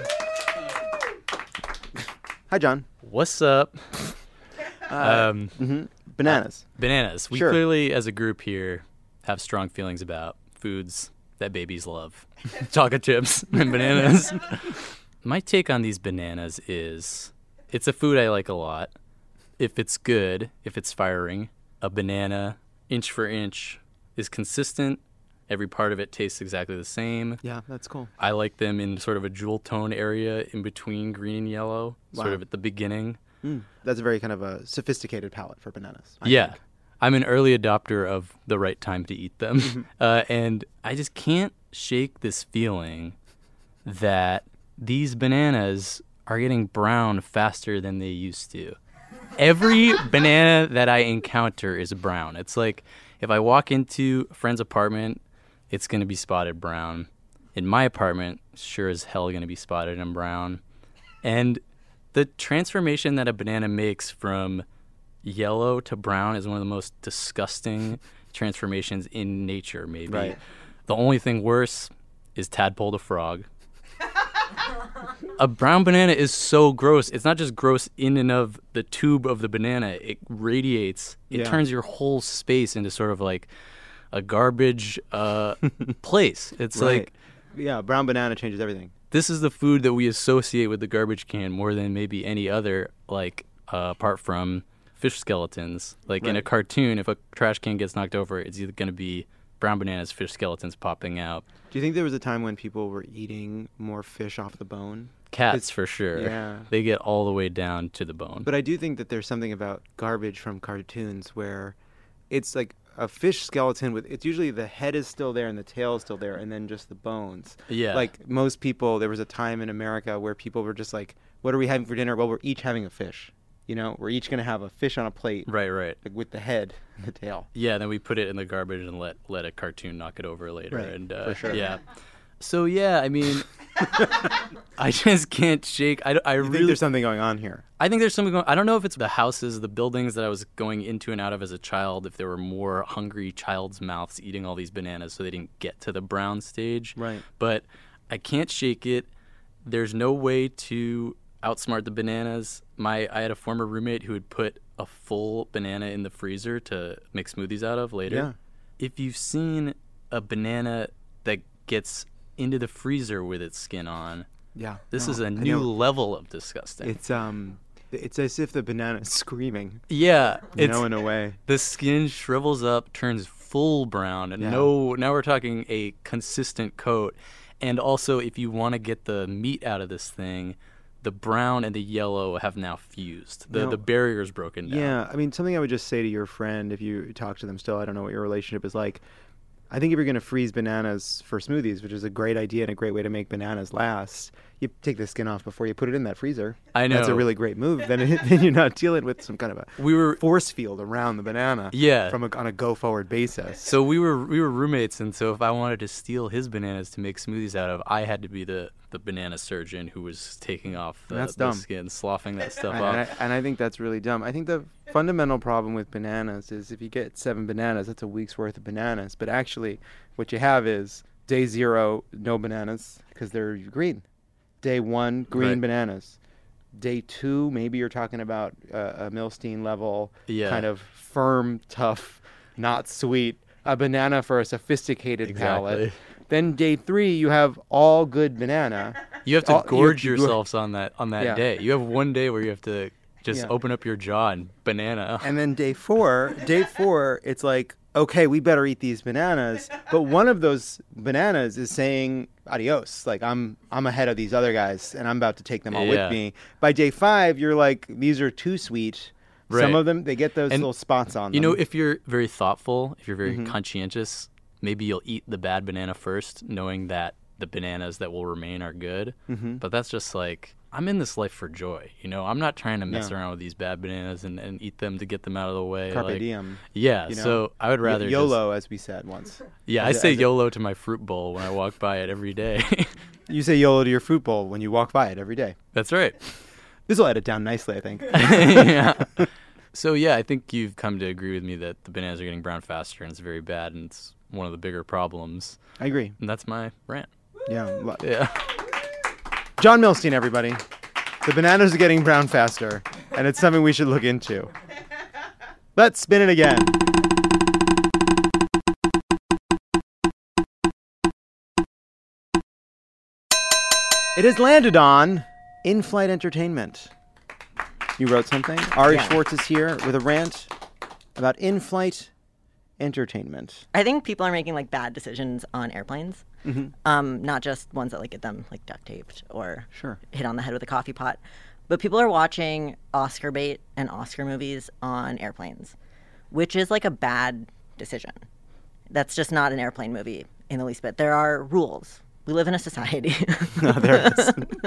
Speaker 1: Hi, John.
Speaker 18: What's up?
Speaker 1: Bananas.
Speaker 18: Bananas. We clearly, as a group here, have strong feelings about foods that babies love. Chocolate chips and bananas. My take on these bananas is it's a food I like a lot. If it's good, if it's firing, a banana, inch for inch, is consistent. Every part of it tastes exactly the same.
Speaker 1: Yeah, that's cool.
Speaker 18: I like them in sort of a jewel tone area in between green and yellow, sort of at the beginning.
Speaker 1: That's a very kind of a sophisticated palate for bananas. I think.
Speaker 18: I'm an early adopter of the right time to eat them. And I just can't shake this feeling that these bananas are getting brown faster than they used to. Every banana that I encounter is brown. It's like if I walk into a friend's apartment, it's going to be spotted brown. In my apartment, sure as hell going to be spotted and brown. And the transformation that a banana makes from yellow to brown is one of the most disgusting transformations in nature, maybe.
Speaker 1: Right.
Speaker 18: The only thing worse is tadpole to frog. A brown banana is so gross. It's not just gross in and of the tube of the banana. It radiates. It turns your whole space into sort of like a garbage place. It's like...
Speaker 1: Yeah, brown banana changes everything.
Speaker 18: This is the food that we associate with the garbage can more than maybe any other, like, apart from fish skeletons. Like in a cartoon, if a trash can gets knocked over, it's either going to be brown bananas, fish skeletons popping out.
Speaker 1: Do you think there was a time when people were eating more fish off the bone?
Speaker 18: Cats, for sure.
Speaker 1: Yeah.
Speaker 18: They get all the way down to the bone.
Speaker 1: But I do think that there's something about garbage from cartoons where it's like a fish skeleton with, it's usually the head is still there and the tail is still there and then just the bones.
Speaker 18: Yeah.
Speaker 1: Like most people, there was a time in America where people were just like, what are we having for dinner? Well, we're each having a fish. You know, we're each going to have a fish on a plate.
Speaker 18: Right.
Speaker 1: Like with the head and the tail.
Speaker 18: Yeah, then we put it in the garbage and let a cartoon knock it over later.
Speaker 1: Right,
Speaker 18: And
Speaker 1: for sure.
Speaker 18: Yeah. So, yeah, I mean, I just can't shake. I
Speaker 1: You think there's something going on here?
Speaker 18: I think there's something going. I don't know if it's the houses, the buildings that I was going into and out of as a child. If there were more hungry child's mouths eating all these bananas, so they didn't get to the brown stage.
Speaker 1: Right.
Speaker 18: But I can't shake it. There's no way to outsmart the bananas. I had a former roommate who would put a full banana in the freezer to make smoothies out of later.
Speaker 1: Yeah.
Speaker 18: If you've seen a banana that gets into the freezer with its skin on,
Speaker 1: Yeah.
Speaker 18: this
Speaker 1: No,
Speaker 18: is a
Speaker 1: I
Speaker 18: new
Speaker 1: know.
Speaker 18: level of disgusting.
Speaker 1: It's as if the banana's screaming.
Speaker 18: Yeah,
Speaker 1: You know, in a way.
Speaker 18: The skin shrivels up, turns full brown, and
Speaker 1: Yeah.
Speaker 18: now we're talking a consistent coat. And also, if you want to get the meat out of this thing, the brown and the yellow have now fused. The barrier's broken down.
Speaker 1: Yeah, I mean, something I would just say to your friend if you talk to them still, I don't know what your relationship is like. I think if you're going to freeze bananas for smoothies, which is a great idea and a great way to make bananas last, you take the skin off before you put it in that freezer.
Speaker 18: I know.
Speaker 1: That's a really great move. Then you're not dealing with some kind of
Speaker 18: a
Speaker 1: force field around the banana.
Speaker 18: Yeah.
Speaker 1: On a go-forward basis.
Speaker 18: So we were roommates, and so if I wanted to steal his bananas to make smoothies out of, I had to be the banana surgeon who was taking off
Speaker 1: That's
Speaker 18: the
Speaker 1: dumb.
Speaker 18: skin, sloughing that stuff
Speaker 1: And
Speaker 18: off.
Speaker 1: I think that's really dumb. I think the fundamental problem with bananas is if you get 7 bananas, that's a week's worth of bananas. But actually, what you have is day 0, no bananas because they're green. Day 1, green
Speaker 18: Right.
Speaker 1: bananas. Day 2, maybe you're talking about a Milstein level,
Speaker 18: Yeah.
Speaker 1: kind of firm, tough, not sweet, a banana for a sophisticated palate.
Speaker 18: Exactly.
Speaker 1: Then day 3, you have all good banana.
Speaker 18: You have to
Speaker 1: All-
Speaker 18: gorge
Speaker 1: you-
Speaker 18: yourselves on that
Speaker 1: Yeah.
Speaker 18: day. You have one day where you have to just
Speaker 1: Yeah.
Speaker 18: open up your jaw and banana.
Speaker 1: And then day 4, it's like, okay, we better eat these bananas. But one of those bananas is saying adios. Like I'm ahead of these other guys, and I'm about to take them all
Speaker 18: Yeah.
Speaker 1: with me. By day 5, you're like, these are too sweet. Some
Speaker 18: Right.
Speaker 1: of them, they get those
Speaker 18: And,
Speaker 1: little spots on them.
Speaker 18: You know, if you're very thoughtful, if you're very
Speaker 1: Mhm.
Speaker 18: conscientious, maybe you'll eat the bad banana first, knowing that the bananas that will remain are good.
Speaker 1: Mhm.
Speaker 18: But that's just like, I'm in this life for joy. You know, I'm not trying to mess
Speaker 1: Yeah.
Speaker 18: around with these bad bananas and eat them to get them out of the way.
Speaker 1: Carpe
Speaker 18: like,
Speaker 1: diem.
Speaker 18: Yeah,
Speaker 1: you know?
Speaker 18: so I would rather
Speaker 1: YOLO, as we said once.
Speaker 18: Yeah, I
Speaker 1: As a-
Speaker 18: say
Speaker 1: as a-
Speaker 18: YOLO to my fruit bowl when I walk by it every day.
Speaker 1: You say YOLO to your fruit bowl when you walk by it every day.
Speaker 18: That's right.
Speaker 1: This will edit down nicely, I think.
Speaker 18: Yeah. So yeah, I think you've come to agree with me that the bananas are getting brown faster and it's very bad and it's one of the bigger problems.
Speaker 1: I agree.
Speaker 18: And that's my rant.
Speaker 1: Yeah.
Speaker 18: Yeah.
Speaker 1: John Milstein, everybody. The bananas are getting brown faster, and it's something we should look into. Let's spin it again. It has landed on in-flight entertainment. You wrote something? Ari
Speaker 19: Yeah.
Speaker 1: Schwartz is here with a rant about in-flight entertainment.
Speaker 19: I think people are making like bad decisions on airplanes.
Speaker 1: Mhm.
Speaker 19: Not just ones that like get them like duct taped or
Speaker 1: Sure.
Speaker 19: hit on the head with a coffee pot, but people are watching Oscar bait and Oscar movies on airplanes, which is like a bad decision. That's just not an airplane movie in the least bit. There are rules. We live in a society.
Speaker 1: There it is.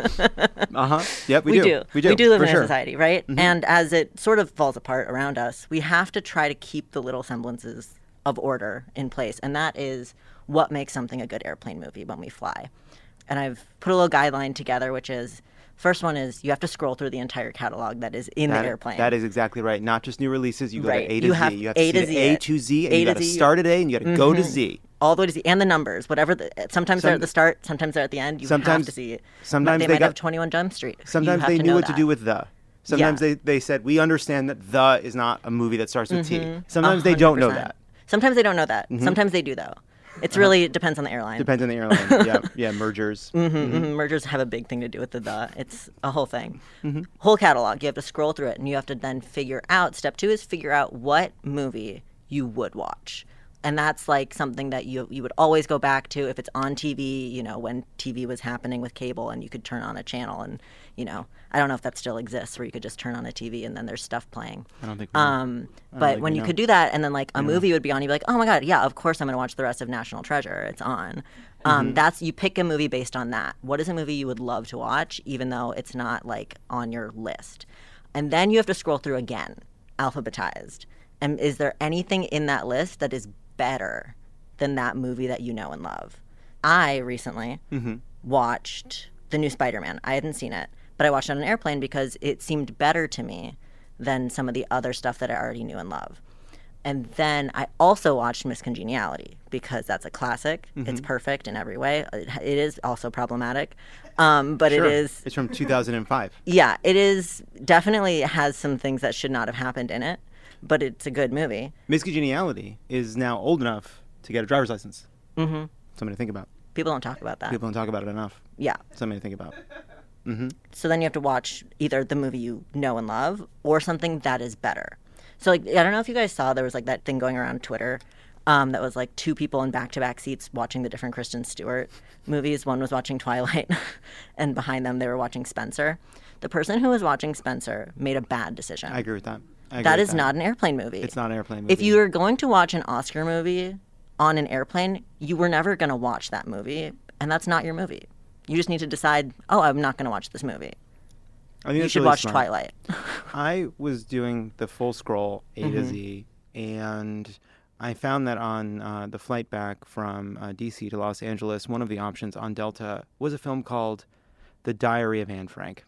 Speaker 1: Uh-huh. Yep, we do.
Speaker 19: We do live
Speaker 1: for
Speaker 19: in
Speaker 1: sure.
Speaker 19: a society, right?
Speaker 1: Mhm.
Speaker 19: And as it sort of falls apart around us, we have to try to keep the little semblances of order in place. And that is what makes something a good airplane movie when we fly. And I've put a little guideline together, which is, first one is you have to scroll through the entire catalog that is in the airplane.
Speaker 1: That is exactly right. Not just new releases. You go
Speaker 19: Right.
Speaker 1: to A to
Speaker 19: You
Speaker 1: Z.
Speaker 19: have
Speaker 1: You have to
Speaker 19: A
Speaker 1: see
Speaker 19: to
Speaker 1: the
Speaker 19: Z
Speaker 1: A
Speaker 19: it.
Speaker 1: to Z, and
Speaker 19: A
Speaker 1: you
Speaker 19: to
Speaker 1: got to
Speaker 19: Z.
Speaker 1: start at A, and you got to go to
Speaker 19: Mhm.
Speaker 1: Z.
Speaker 19: All the way to Z. And the numbers, whatever. Sometimes they're at the start, sometimes they're at the end. You have
Speaker 1: Sometimes-
Speaker 19: to see it.
Speaker 1: sometimes
Speaker 19: they
Speaker 1: they
Speaker 19: might
Speaker 1: got-
Speaker 19: have 21 Jump Street. You
Speaker 1: Sometimes
Speaker 19: have
Speaker 1: they
Speaker 19: to
Speaker 1: knew
Speaker 19: know
Speaker 1: what to
Speaker 19: that.
Speaker 1: do with the. Sometimes
Speaker 19: Yeah.
Speaker 1: they said, we understand that the is not a movie that starts with T.
Speaker 19: Mhm.
Speaker 1: Sometimes they don't know
Speaker 19: 100%.
Speaker 1: that.
Speaker 19: Sometimes they don't know that.
Speaker 1: Mhm.
Speaker 19: Sometimes they do, though. It's
Speaker 1: Uh-huh.
Speaker 19: really depends on the airline.
Speaker 1: Depends on the airline. Yeah, yeah, mergers.
Speaker 19: Mergers have a big thing to do with the. It's a whole thing.
Speaker 1: Mhm.
Speaker 19: Whole catalog. You have to scroll through it, and you have to then figure out. Step 2 is figure out what movie you would watch. And that's like something that you would always go back to if it's on TV, you know, when TV was happening with cable and you could turn on a channel and, you know, I don't know if that still exists where you could just turn on a TV and then there's stuff playing.
Speaker 1: I don't think we know. I don't
Speaker 19: But
Speaker 1: think
Speaker 19: when
Speaker 1: we
Speaker 19: you
Speaker 1: know.
Speaker 19: could do that and then like a
Speaker 1: Yeah.
Speaker 19: movie would be on, you'd be like, oh my God, yeah, of course I'm going to watch the rest of National Treasure. It's on.
Speaker 1: Mhm.
Speaker 19: That's, you pick a movie based on that. What is a movie you would love to watch, even though it's not like on your list? And then you have to scroll through again, alphabetized. And is there anything in that list that is better than that movie that you know and love? I recently
Speaker 1: Mhm.
Speaker 19: watched the new Spider-Man. I hadn't seen it, but I watched it on an airplane because it seemed better to me than some of the other stuff that I already knew and loved. And then I also watched Miss Congeniality because that's a classic. It's perfect in every way. It is also problematic, but
Speaker 1: Sure.
Speaker 19: it is.
Speaker 1: It's from 2005.
Speaker 19: Yeah, it is definitely has some things that should not have happened in it, but it's a good movie.
Speaker 1: Miss Congeniality is now old enough to get a driver's license. Something to think about.
Speaker 19: People don't talk about that.
Speaker 1: People don't talk about it enough.
Speaker 19: Yeah.
Speaker 1: Something to think about.
Speaker 19: So then you have to watch either the movie you know and love or something that is better. So like I don't know if you guys saw there was like that thing going around Twitter that was like two people in back-to-back seats watching the different Kristen Stewart movies. One was watching Twilight and behind them they were watching Spencer. The person who was watching Spencer made a bad decision.
Speaker 1: I agree with that.
Speaker 19: That is not an airplane movie.
Speaker 1: It's not an airplane movie.
Speaker 19: If you are going to watch an Oscar movie on an airplane, you were never going to watch that movie, and that's not your movie. You just need to decide, oh, I'm not going to watch this movie.
Speaker 1: I think
Speaker 19: You
Speaker 1: that's
Speaker 19: should
Speaker 1: really
Speaker 19: watch
Speaker 1: smart.
Speaker 19: Twilight.
Speaker 1: I was doing the full scroll A to Z, and I found that on the flight back from DC to Los Angeles, one of the options on Delta was a film called The Diary of Anne Frank.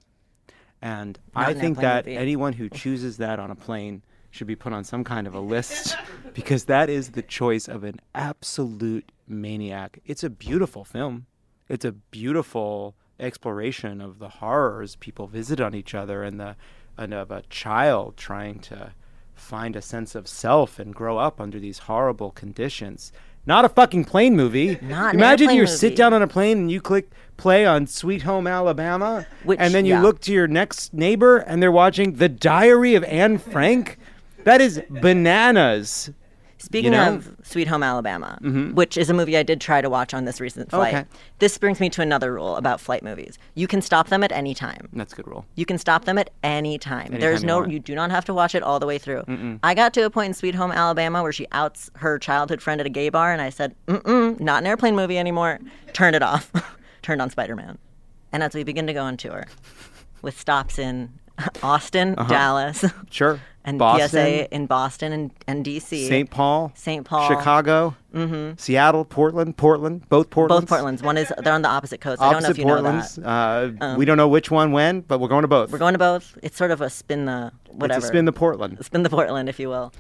Speaker 1: And
Speaker 19: Not
Speaker 1: I
Speaker 19: an
Speaker 1: think
Speaker 19: airplane
Speaker 1: that
Speaker 19: movie.
Speaker 1: anyone who chooses that on a plane should be put on some kind of a list because that is the choice of an absolute maniac. It's a beautiful film. It's a beautiful exploration of the horrors people visit on each other and of a child trying to find a sense of self and grow up under these horrible conditions. Not a fucking plane movie.
Speaker 19: Not an
Speaker 1: Imagine you
Speaker 19: airplane
Speaker 1: sit
Speaker 19: movie.
Speaker 1: down on a plane and you click play on Sweet Home Alabama, and then you
Speaker 19: yeah.
Speaker 1: look to your next neighbor and they're watching The Diary of Anne Frank. That is bananas.
Speaker 19: Speaking
Speaker 1: You know?
Speaker 19: of Sweet Home Alabama, which is a movie I did try to watch on this recent flight,
Speaker 1: Okay.
Speaker 19: this brings me to another rule about flight movies. You can stop them at any time.
Speaker 1: That's a good rule.
Speaker 19: You can stop them at any time.
Speaker 1: Anytime
Speaker 19: There's
Speaker 1: you
Speaker 19: no,
Speaker 1: want.
Speaker 19: you do not have to watch it all the way through.
Speaker 1: Mm-mm.
Speaker 19: I got to a point in Sweet Home Alabama where she outs her childhood friend at a gay bar, and I said, not an airplane movie anymore. Turned it off. Turned on Spider-Man. And as we begin to go on tour, with stops in Austin, Dallas,
Speaker 1: Sure.
Speaker 19: and
Speaker 1: Boston.
Speaker 19: PSA in Boston and DC.
Speaker 1: St. Paul.
Speaker 19: St. Paul.
Speaker 1: Chicago. Seattle. Portland. Both Portlands.
Speaker 19: Both Portlands. One is they're on the opposite coast. I don't know if
Speaker 1: Opposite
Speaker 19: you know that.
Speaker 1: Portlands. We don't know which one when, but we're going to both.
Speaker 19: We're going to both. It's sort of a spin the whatever.
Speaker 1: It's a spin the Portland.
Speaker 19: Spin the Portland, if you will.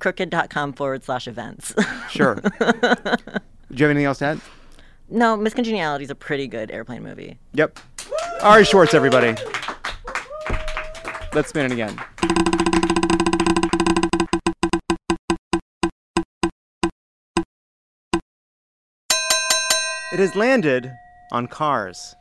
Speaker 19: Crooked.com/events.
Speaker 1: Sure. Do you have anything else to add?
Speaker 19: No, Miss Congeniality is a pretty good airplane movie.
Speaker 1: Yep. Ari Schwartz, everybody. Let's spin it again. It has landed on Cars.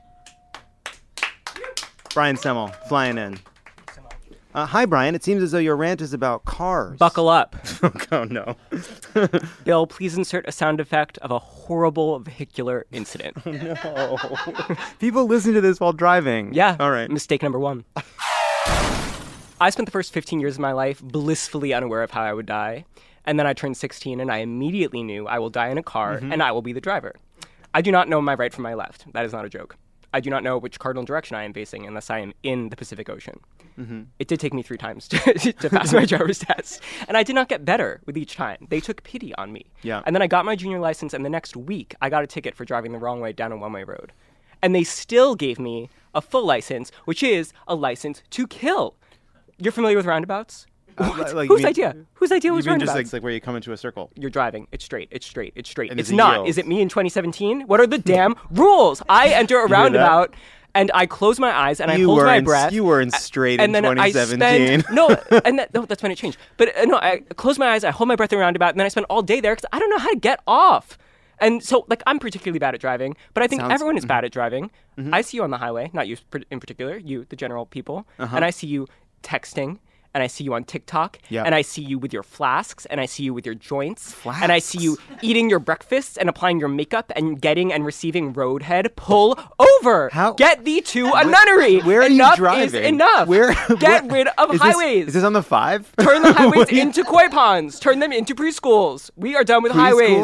Speaker 1: Brian Semmel, flying in. Hi, Brian. It seems as though your rant is about cars.
Speaker 20: Buckle up.
Speaker 1: Oh, no.
Speaker 20: Bill, please insert a sound effect of a horrible vehicular incident.
Speaker 1: Oh, no. People listen to this while driving.
Speaker 20: Yeah.
Speaker 1: All right.
Speaker 20: Mistake number one. I spent the first 15 years of my life blissfully unaware of how I would die. And then I turned 16 and I immediately knew I will die in a car and I will be the driver. I do not know my right from my left. That is not a joke. I do not know which cardinal direction I am facing unless I am in the Pacific Ocean. It did take me 3 times to pass my driver's test. And I did not get better with each time. They took pity on me.
Speaker 1: Yeah.
Speaker 20: And then I got my junior license, and the next week, I got a ticket for driving the wrong way down a one-way road. And they still gave me a full license, which is a license to kill. You're familiar with roundabouts?
Speaker 1: Like,
Speaker 20: Whose
Speaker 1: you mean-
Speaker 20: idea? Whose idea
Speaker 1: You
Speaker 20: was
Speaker 1: mean
Speaker 20: roundabouts?
Speaker 1: just like where you come into a circle?
Speaker 20: You're driving. It's straight. It's straight. It's straight. It's straight.
Speaker 1: And
Speaker 20: It's
Speaker 1: there's a
Speaker 20: not.
Speaker 1: yield.
Speaker 20: Is it me in 2017? What are the damn rules? I enter a
Speaker 1: hear that?
Speaker 20: roundabout and I close my eyes and I
Speaker 1: You
Speaker 20: hold
Speaker 1: were
Speaker 20: my
Speaker 1: in-
Speaker 20: breath.
Speaker 1: you were in straight
Speaker 20: and
Speaker 1: in
Speaker 20: then
Speaker 1: 2017.
Speaker 20: That's when it changed. But no, I close my eyes, I hold my breath in a roundabout, and then I spend all day there because I don't know how to get off. And so, like, I'm particularly bad at driving, but I think
Speaker 1: Sounds-
Speaker 20: everyone is bad at driving. I see you on the highway, not you in particular, you, the general people,
Speaker 1: Uh-huh.
Speaker 20: and I see you texting. And I see you on TikTok,
Speaker 1: Yeah.
Speaker 20: and I see you with your flasks, and I see you with your joints, and I see you eating your breakfast and applying your makeup and getting and receiving roadhead. Pull over. Get thee to a nunnery.
Speaker 1: Where are
Speaker 20: Enough
Speaker 1: you driving?
Speaker 20: is enough. Get rid of
Speaker 1: Is
Speaker 20: highways.
Speaker 1: Is this on the 5?
Speaker 20: Turn the highways
Speaker 1: What are you-
Speaker 20: into koi ponds. Turn them into preschools. We are done with highways.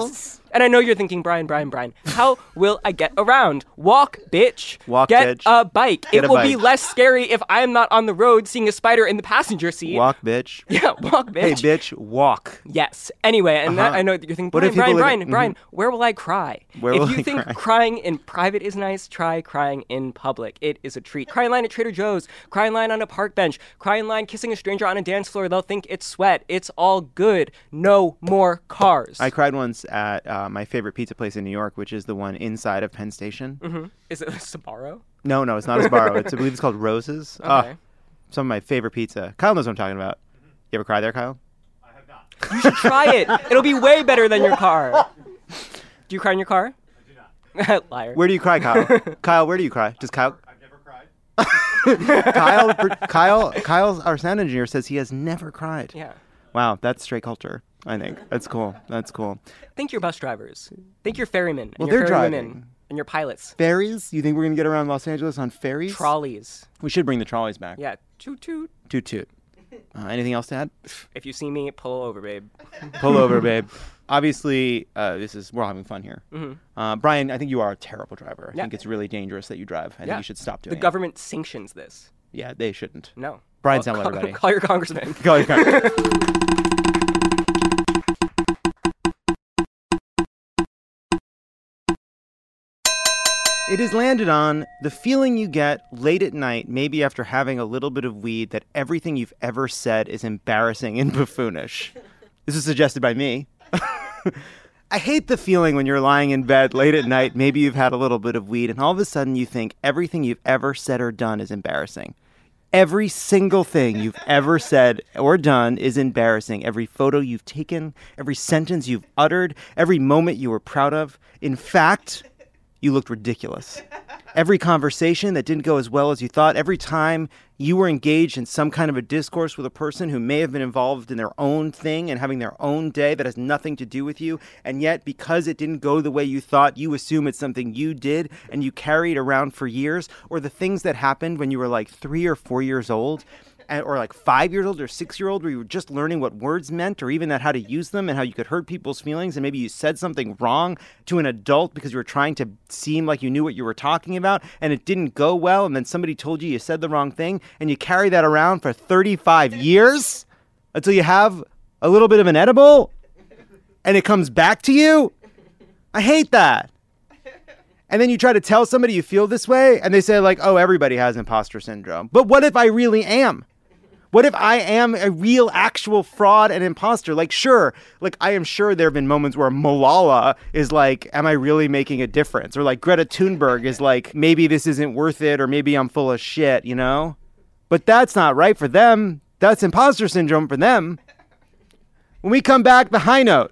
Speaker 20: And I know you're thinking, Brian, how will I get around? Walk, bitch. Get
Speaker 6: bitch.
Speaker 20: a bike.
Speaker 6: Get
Speaker 20: It
Speaker 6: a
Speaker 20: will be
Speaker 6: bike.
Speaker 20: less scary if I am not on the road seeing a spider in the passenger seat.
Speaker 6: Walk, bitch.
Speaker 20: Yeah, walk, bitch.
Speaker 6: Hey, bitch, walk.
Speaker 20: Yes. Anyway, and that, I know that you're thinking,
Speaker 6: What if
Speaker 20: Brian,
Speaker 6: people
Speaker 20: Brian,
Speaker 6: live-
Speaker 20: Brian,
Speaker 6: Mhm.
Speaker 20: where will I cry?
Speaker 6: Where
Speaker 20: if
Speaker 6: will
Speaker 20: you
Speaker 6: I
Speaker 20: think
Speaker 6: cry?
Speaker 20: crying in private is nice, try crying in public. It is a treat. Cry in line at Trader Joe's, cry in line on a park bench, cry in line kissing a stranger on a dance floor. They'll think it's sweat. It's all good. No more cars.
Speaker 1: I cried once at my favorite pizza place in New York, which is the one inside of Penn Station.
Speaker 20: Mm-hmm. Is it Sbarro?
Speaker 1: No, it's not a Sbarro. I believe it's called Rose's.
Speaker 20: Okay.
Speaker 1: Some of my favorite pizza. Kyle knows what I'm talking about. You ever cry there, Kyle?
Speaker 20: You should try it. It'll be way better than your car. Do you cry in your car? I do not. Liar.
Speaker 1: Where do you cry, Kyle? Kyle, where do you cry? Does Kyle? I've never cried. Kyle, our sound engineer, says he has never cried.
Speaker 20: Yeah.
Speaker 1: Wow, that's straight culture. I think that's cool. That's cool.
Speaker 20: Think your bus drivers. Think your ferrymen.
Speaker 1: Well,
Speaker 20: and your
Speaker 1: they're
Speaker 20: ferrywomen
Speaker 1: driving.
Speaker 20: And your pilots.
Speaker 1: Ferries? You think we're gonna get around Los Angeles on ferries?
Speaker 20: Trolleys.
Speaker 1: We should bring the trolleys back.
Speaker 20: Yeah. Toot toot.
Speaker 1: Toot toot. Anything else to add?
Speaker 20: If you see me, pull over, babe.
Speaker 1: Pull over, babe. Obviously, we're all having fun here.
Speaker 20: Mhm.
Speaker 1: Brian, I think you are a terrible driver. I
Speaker 20: Yeah.
Speaker 1: think it's really dangerous that you drive. I think you should stop doing
Speaker 20: The
Speaker 1: it.
Speaker 20: government sanctions this.
Speaker 1: Yeah, they shouldn't.
Speaker 20: No.
Speaker 1: Brian's
Speaker 20: Call-
Speaker 1: not everybody.
Speaker 20: Call your congressman.
Speaker 1: Call your congressman. It is landed on the feeling you get late at night, maybe after having a little bit of weed, that everything you've ever said is embarrassing and buffoonish. This is suggested by me. I hate the feeling when you're lying in bed late at night, maybe you've had a little bit of weed, and all of a sudden you think everything you've ever said or done is embarrassing. Every single thing you've ever said or done is embarrassing. Every photo you've taken, every sentence you've uttered, every moment you were proud of. In fact, you looked ridiculous. Every conversation that didn't go as well as you thought, every time you were engaged in some kind of a discourse with a person who may have been involved in their own thing and having their own day that has nothing to do with you, and yet because it didn't go the way you thought, you assume it's something you did and you carried around for years, or the things that happened when you were like 3 or 4 years old, or like 5 years old or 6-year-old, where you were just learning what words meant, or even that how to use them and how you could hurt people's feelings, and maybe you said something wrong to an adult because you were trying to seem like you knew what you were talking about, and it didn't go well, and then somebody told you said the wrong thing, and you carry that around for 35 years until you have a little bit of an edible, and it comes back to you. I hate that. And then you try to tell somebody you feel this way, and they say like, oh, everybody has imposter syndrome. But what if I really am? What if I am a real, actual fraud and imposter? Like, sure, like I am sure there have been moments where Malala is like, am I really making a difference? Or like Greta Thunberg is like, maybe this isn't worth it, or maybe I'm full of shit, you know? But that's not right for them. That's imposter syndrome for them. When we come back, the high note.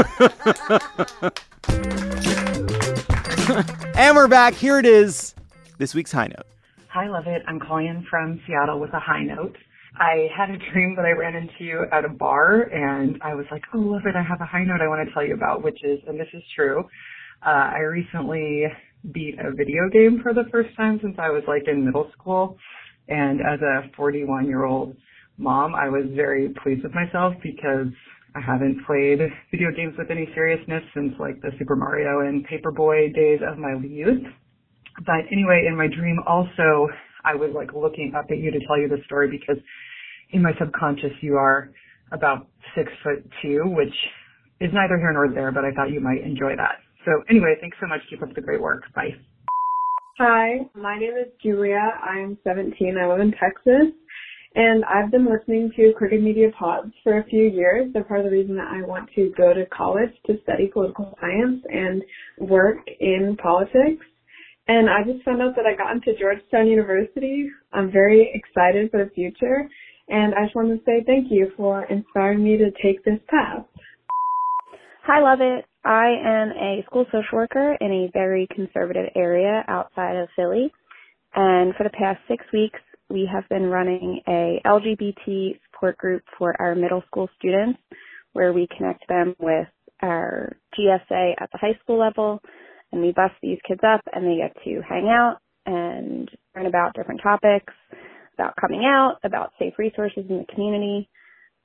Speaker 1: And we're back. Here it is. This week's high note.
Speaker 21: Hi, Love It. I'm calling in from Seattle with a high note. I had a dream that I ran into you at a bar, and I was like, oh, Love It, I have a high note I want to tell you about, which is, and this is true, I recently beat a video game for the first time since I was like in middle school, and as a 41-year-old mom, I was very pleased with myself because I haven't played video games with any seriousness since like the Super Mario and Paperboy days of my youth. But anyway, in my dream also, I was like looking up at you to tell you the story because in my subconscious you are about 6'2", which is neither here nor there, but I thought you might enjoy that. So anyway, thanks so much. Keep up the great work. Bye.
Speaker 22: Hi, my name is Julia. I'm 17. I live in Texas. And I've been listening to Crooked Media Pods for a few years. They're part of the reason that I want to go to college to study political science and work in politics. And I just found out that I got into Georgetown University. I'm very excited for the future. And I just want to say thank you for inspiring me to take this path.
Speaker 23: Hi, Love It. I am a school social worker in a very conservative area outside of Philly. And for the past 6 weeks, we have been running a LGBT support group for our middle school students where we connect them with our GSA at the high school level, and we bus these kids up and they get to hang out and learn about different topics, about coming out, about safe resources in the community.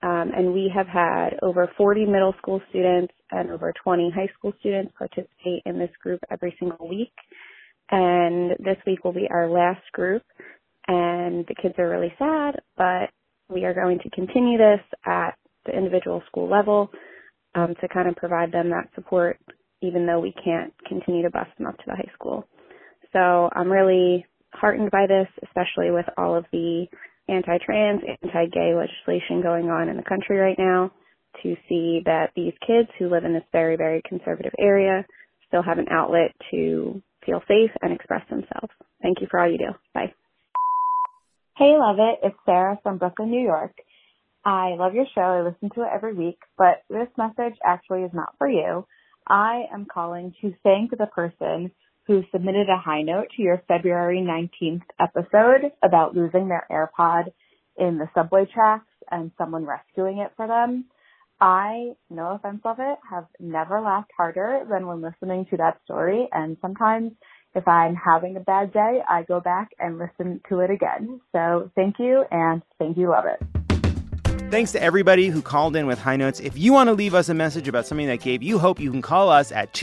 Speaker 23: And we have had over 40 middle school students and over 20 high school students participate in this group every single week. And this week will be our last group. And the kids are really sad, but we are going to continue this at the individual school level to kind of provide them that support, even though we can't continue to bus them up to the high school. So I'm really heartened by this, especially with all of the anti-trans, anti-gay legislation going on in the country right now, to see that these kids who live in this very, very conservative area still have an outlet to feel safe and express themselves. Thank you for all you do. Bye.
Speaker 2: Hey, love it. It's Sarah from Brooklyn, New York. I love your show. I listen to it every week, but this message actually is not for you. I am calling to thank the person who submitted a high note to your February 19th episode about losing their AirPod in the subway tracks and someone rescuing it for them. I, no offense of it, have never laughed harder than when listening to that story, and sometimes if I'm having a bad day, I go back and listen to it again. So thank you, and thank you, love it.
Speaker 1: Thanks to everybody who called in with high notes. If you want to leave us a message about something that gave you hope, you can call us at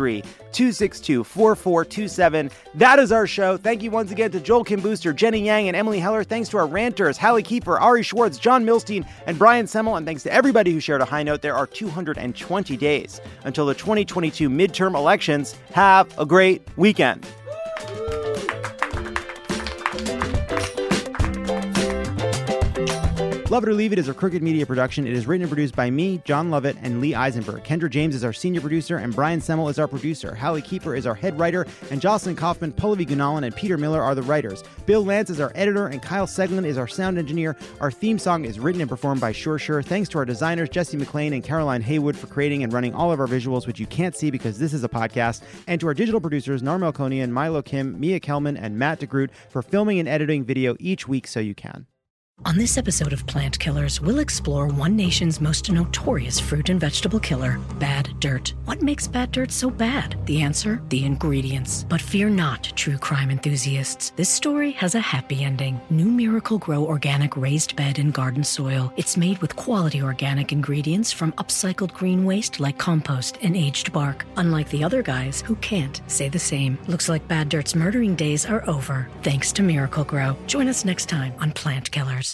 Speaker 1: 213-262-4427. That is our show. Thank you once again to Joel Kim Booster, Jenny Yang, and Emily Heller. Thanks to our ranters, Hallie Kiefer, Ari Schwartz, John Milstein, and Brian Semmel. And thanks to everybody who shared a high note. There are 220 days until the 2022 midterm elections. Have a great weekend. Love It or Leave It is a Crooked Media production. It is written and produced by me, John Lovett, and Lee Eisenberg. Kendra James is our senior producer, and Brian Semmel is our producer. Hallie Kiefer is our head writer, and Jocelyn Kaufman, Pallavi Gunalan, and Peter Miller are the writers. Bill Lance is our editor, and Kyle Seglin is our sound engineer. Our theme song is written and performed by Sure Sure. Thanks to our designers, Jesse McLean and Caroline Haywood, for creating and running all of our visuals, which you can't see because this is a podcast. And to our digital producers, Narmel Konian, Milo Kim, Mia Kelman, and Matt DeGroot for filming and editing video each week so you can.
Speaker 3: On this episode of Plant Killers, we'll explore one nation's most notorious fruit and vegetable killer, bad dirt. What makes bad dirt so bad? The answer? The ingredients. But fear not, true crime enthusiasts. This story has a happy ending. New Miracle Grow organic raised bed and garden soil. It's made with quality organic ingredients from upcycled green waste like compost and aged bark. Unlike the other guys who can't say the same. Looks like bad dirt's murdering days are over, thanks to Miracle Grow. Join us next time on Plant Killers.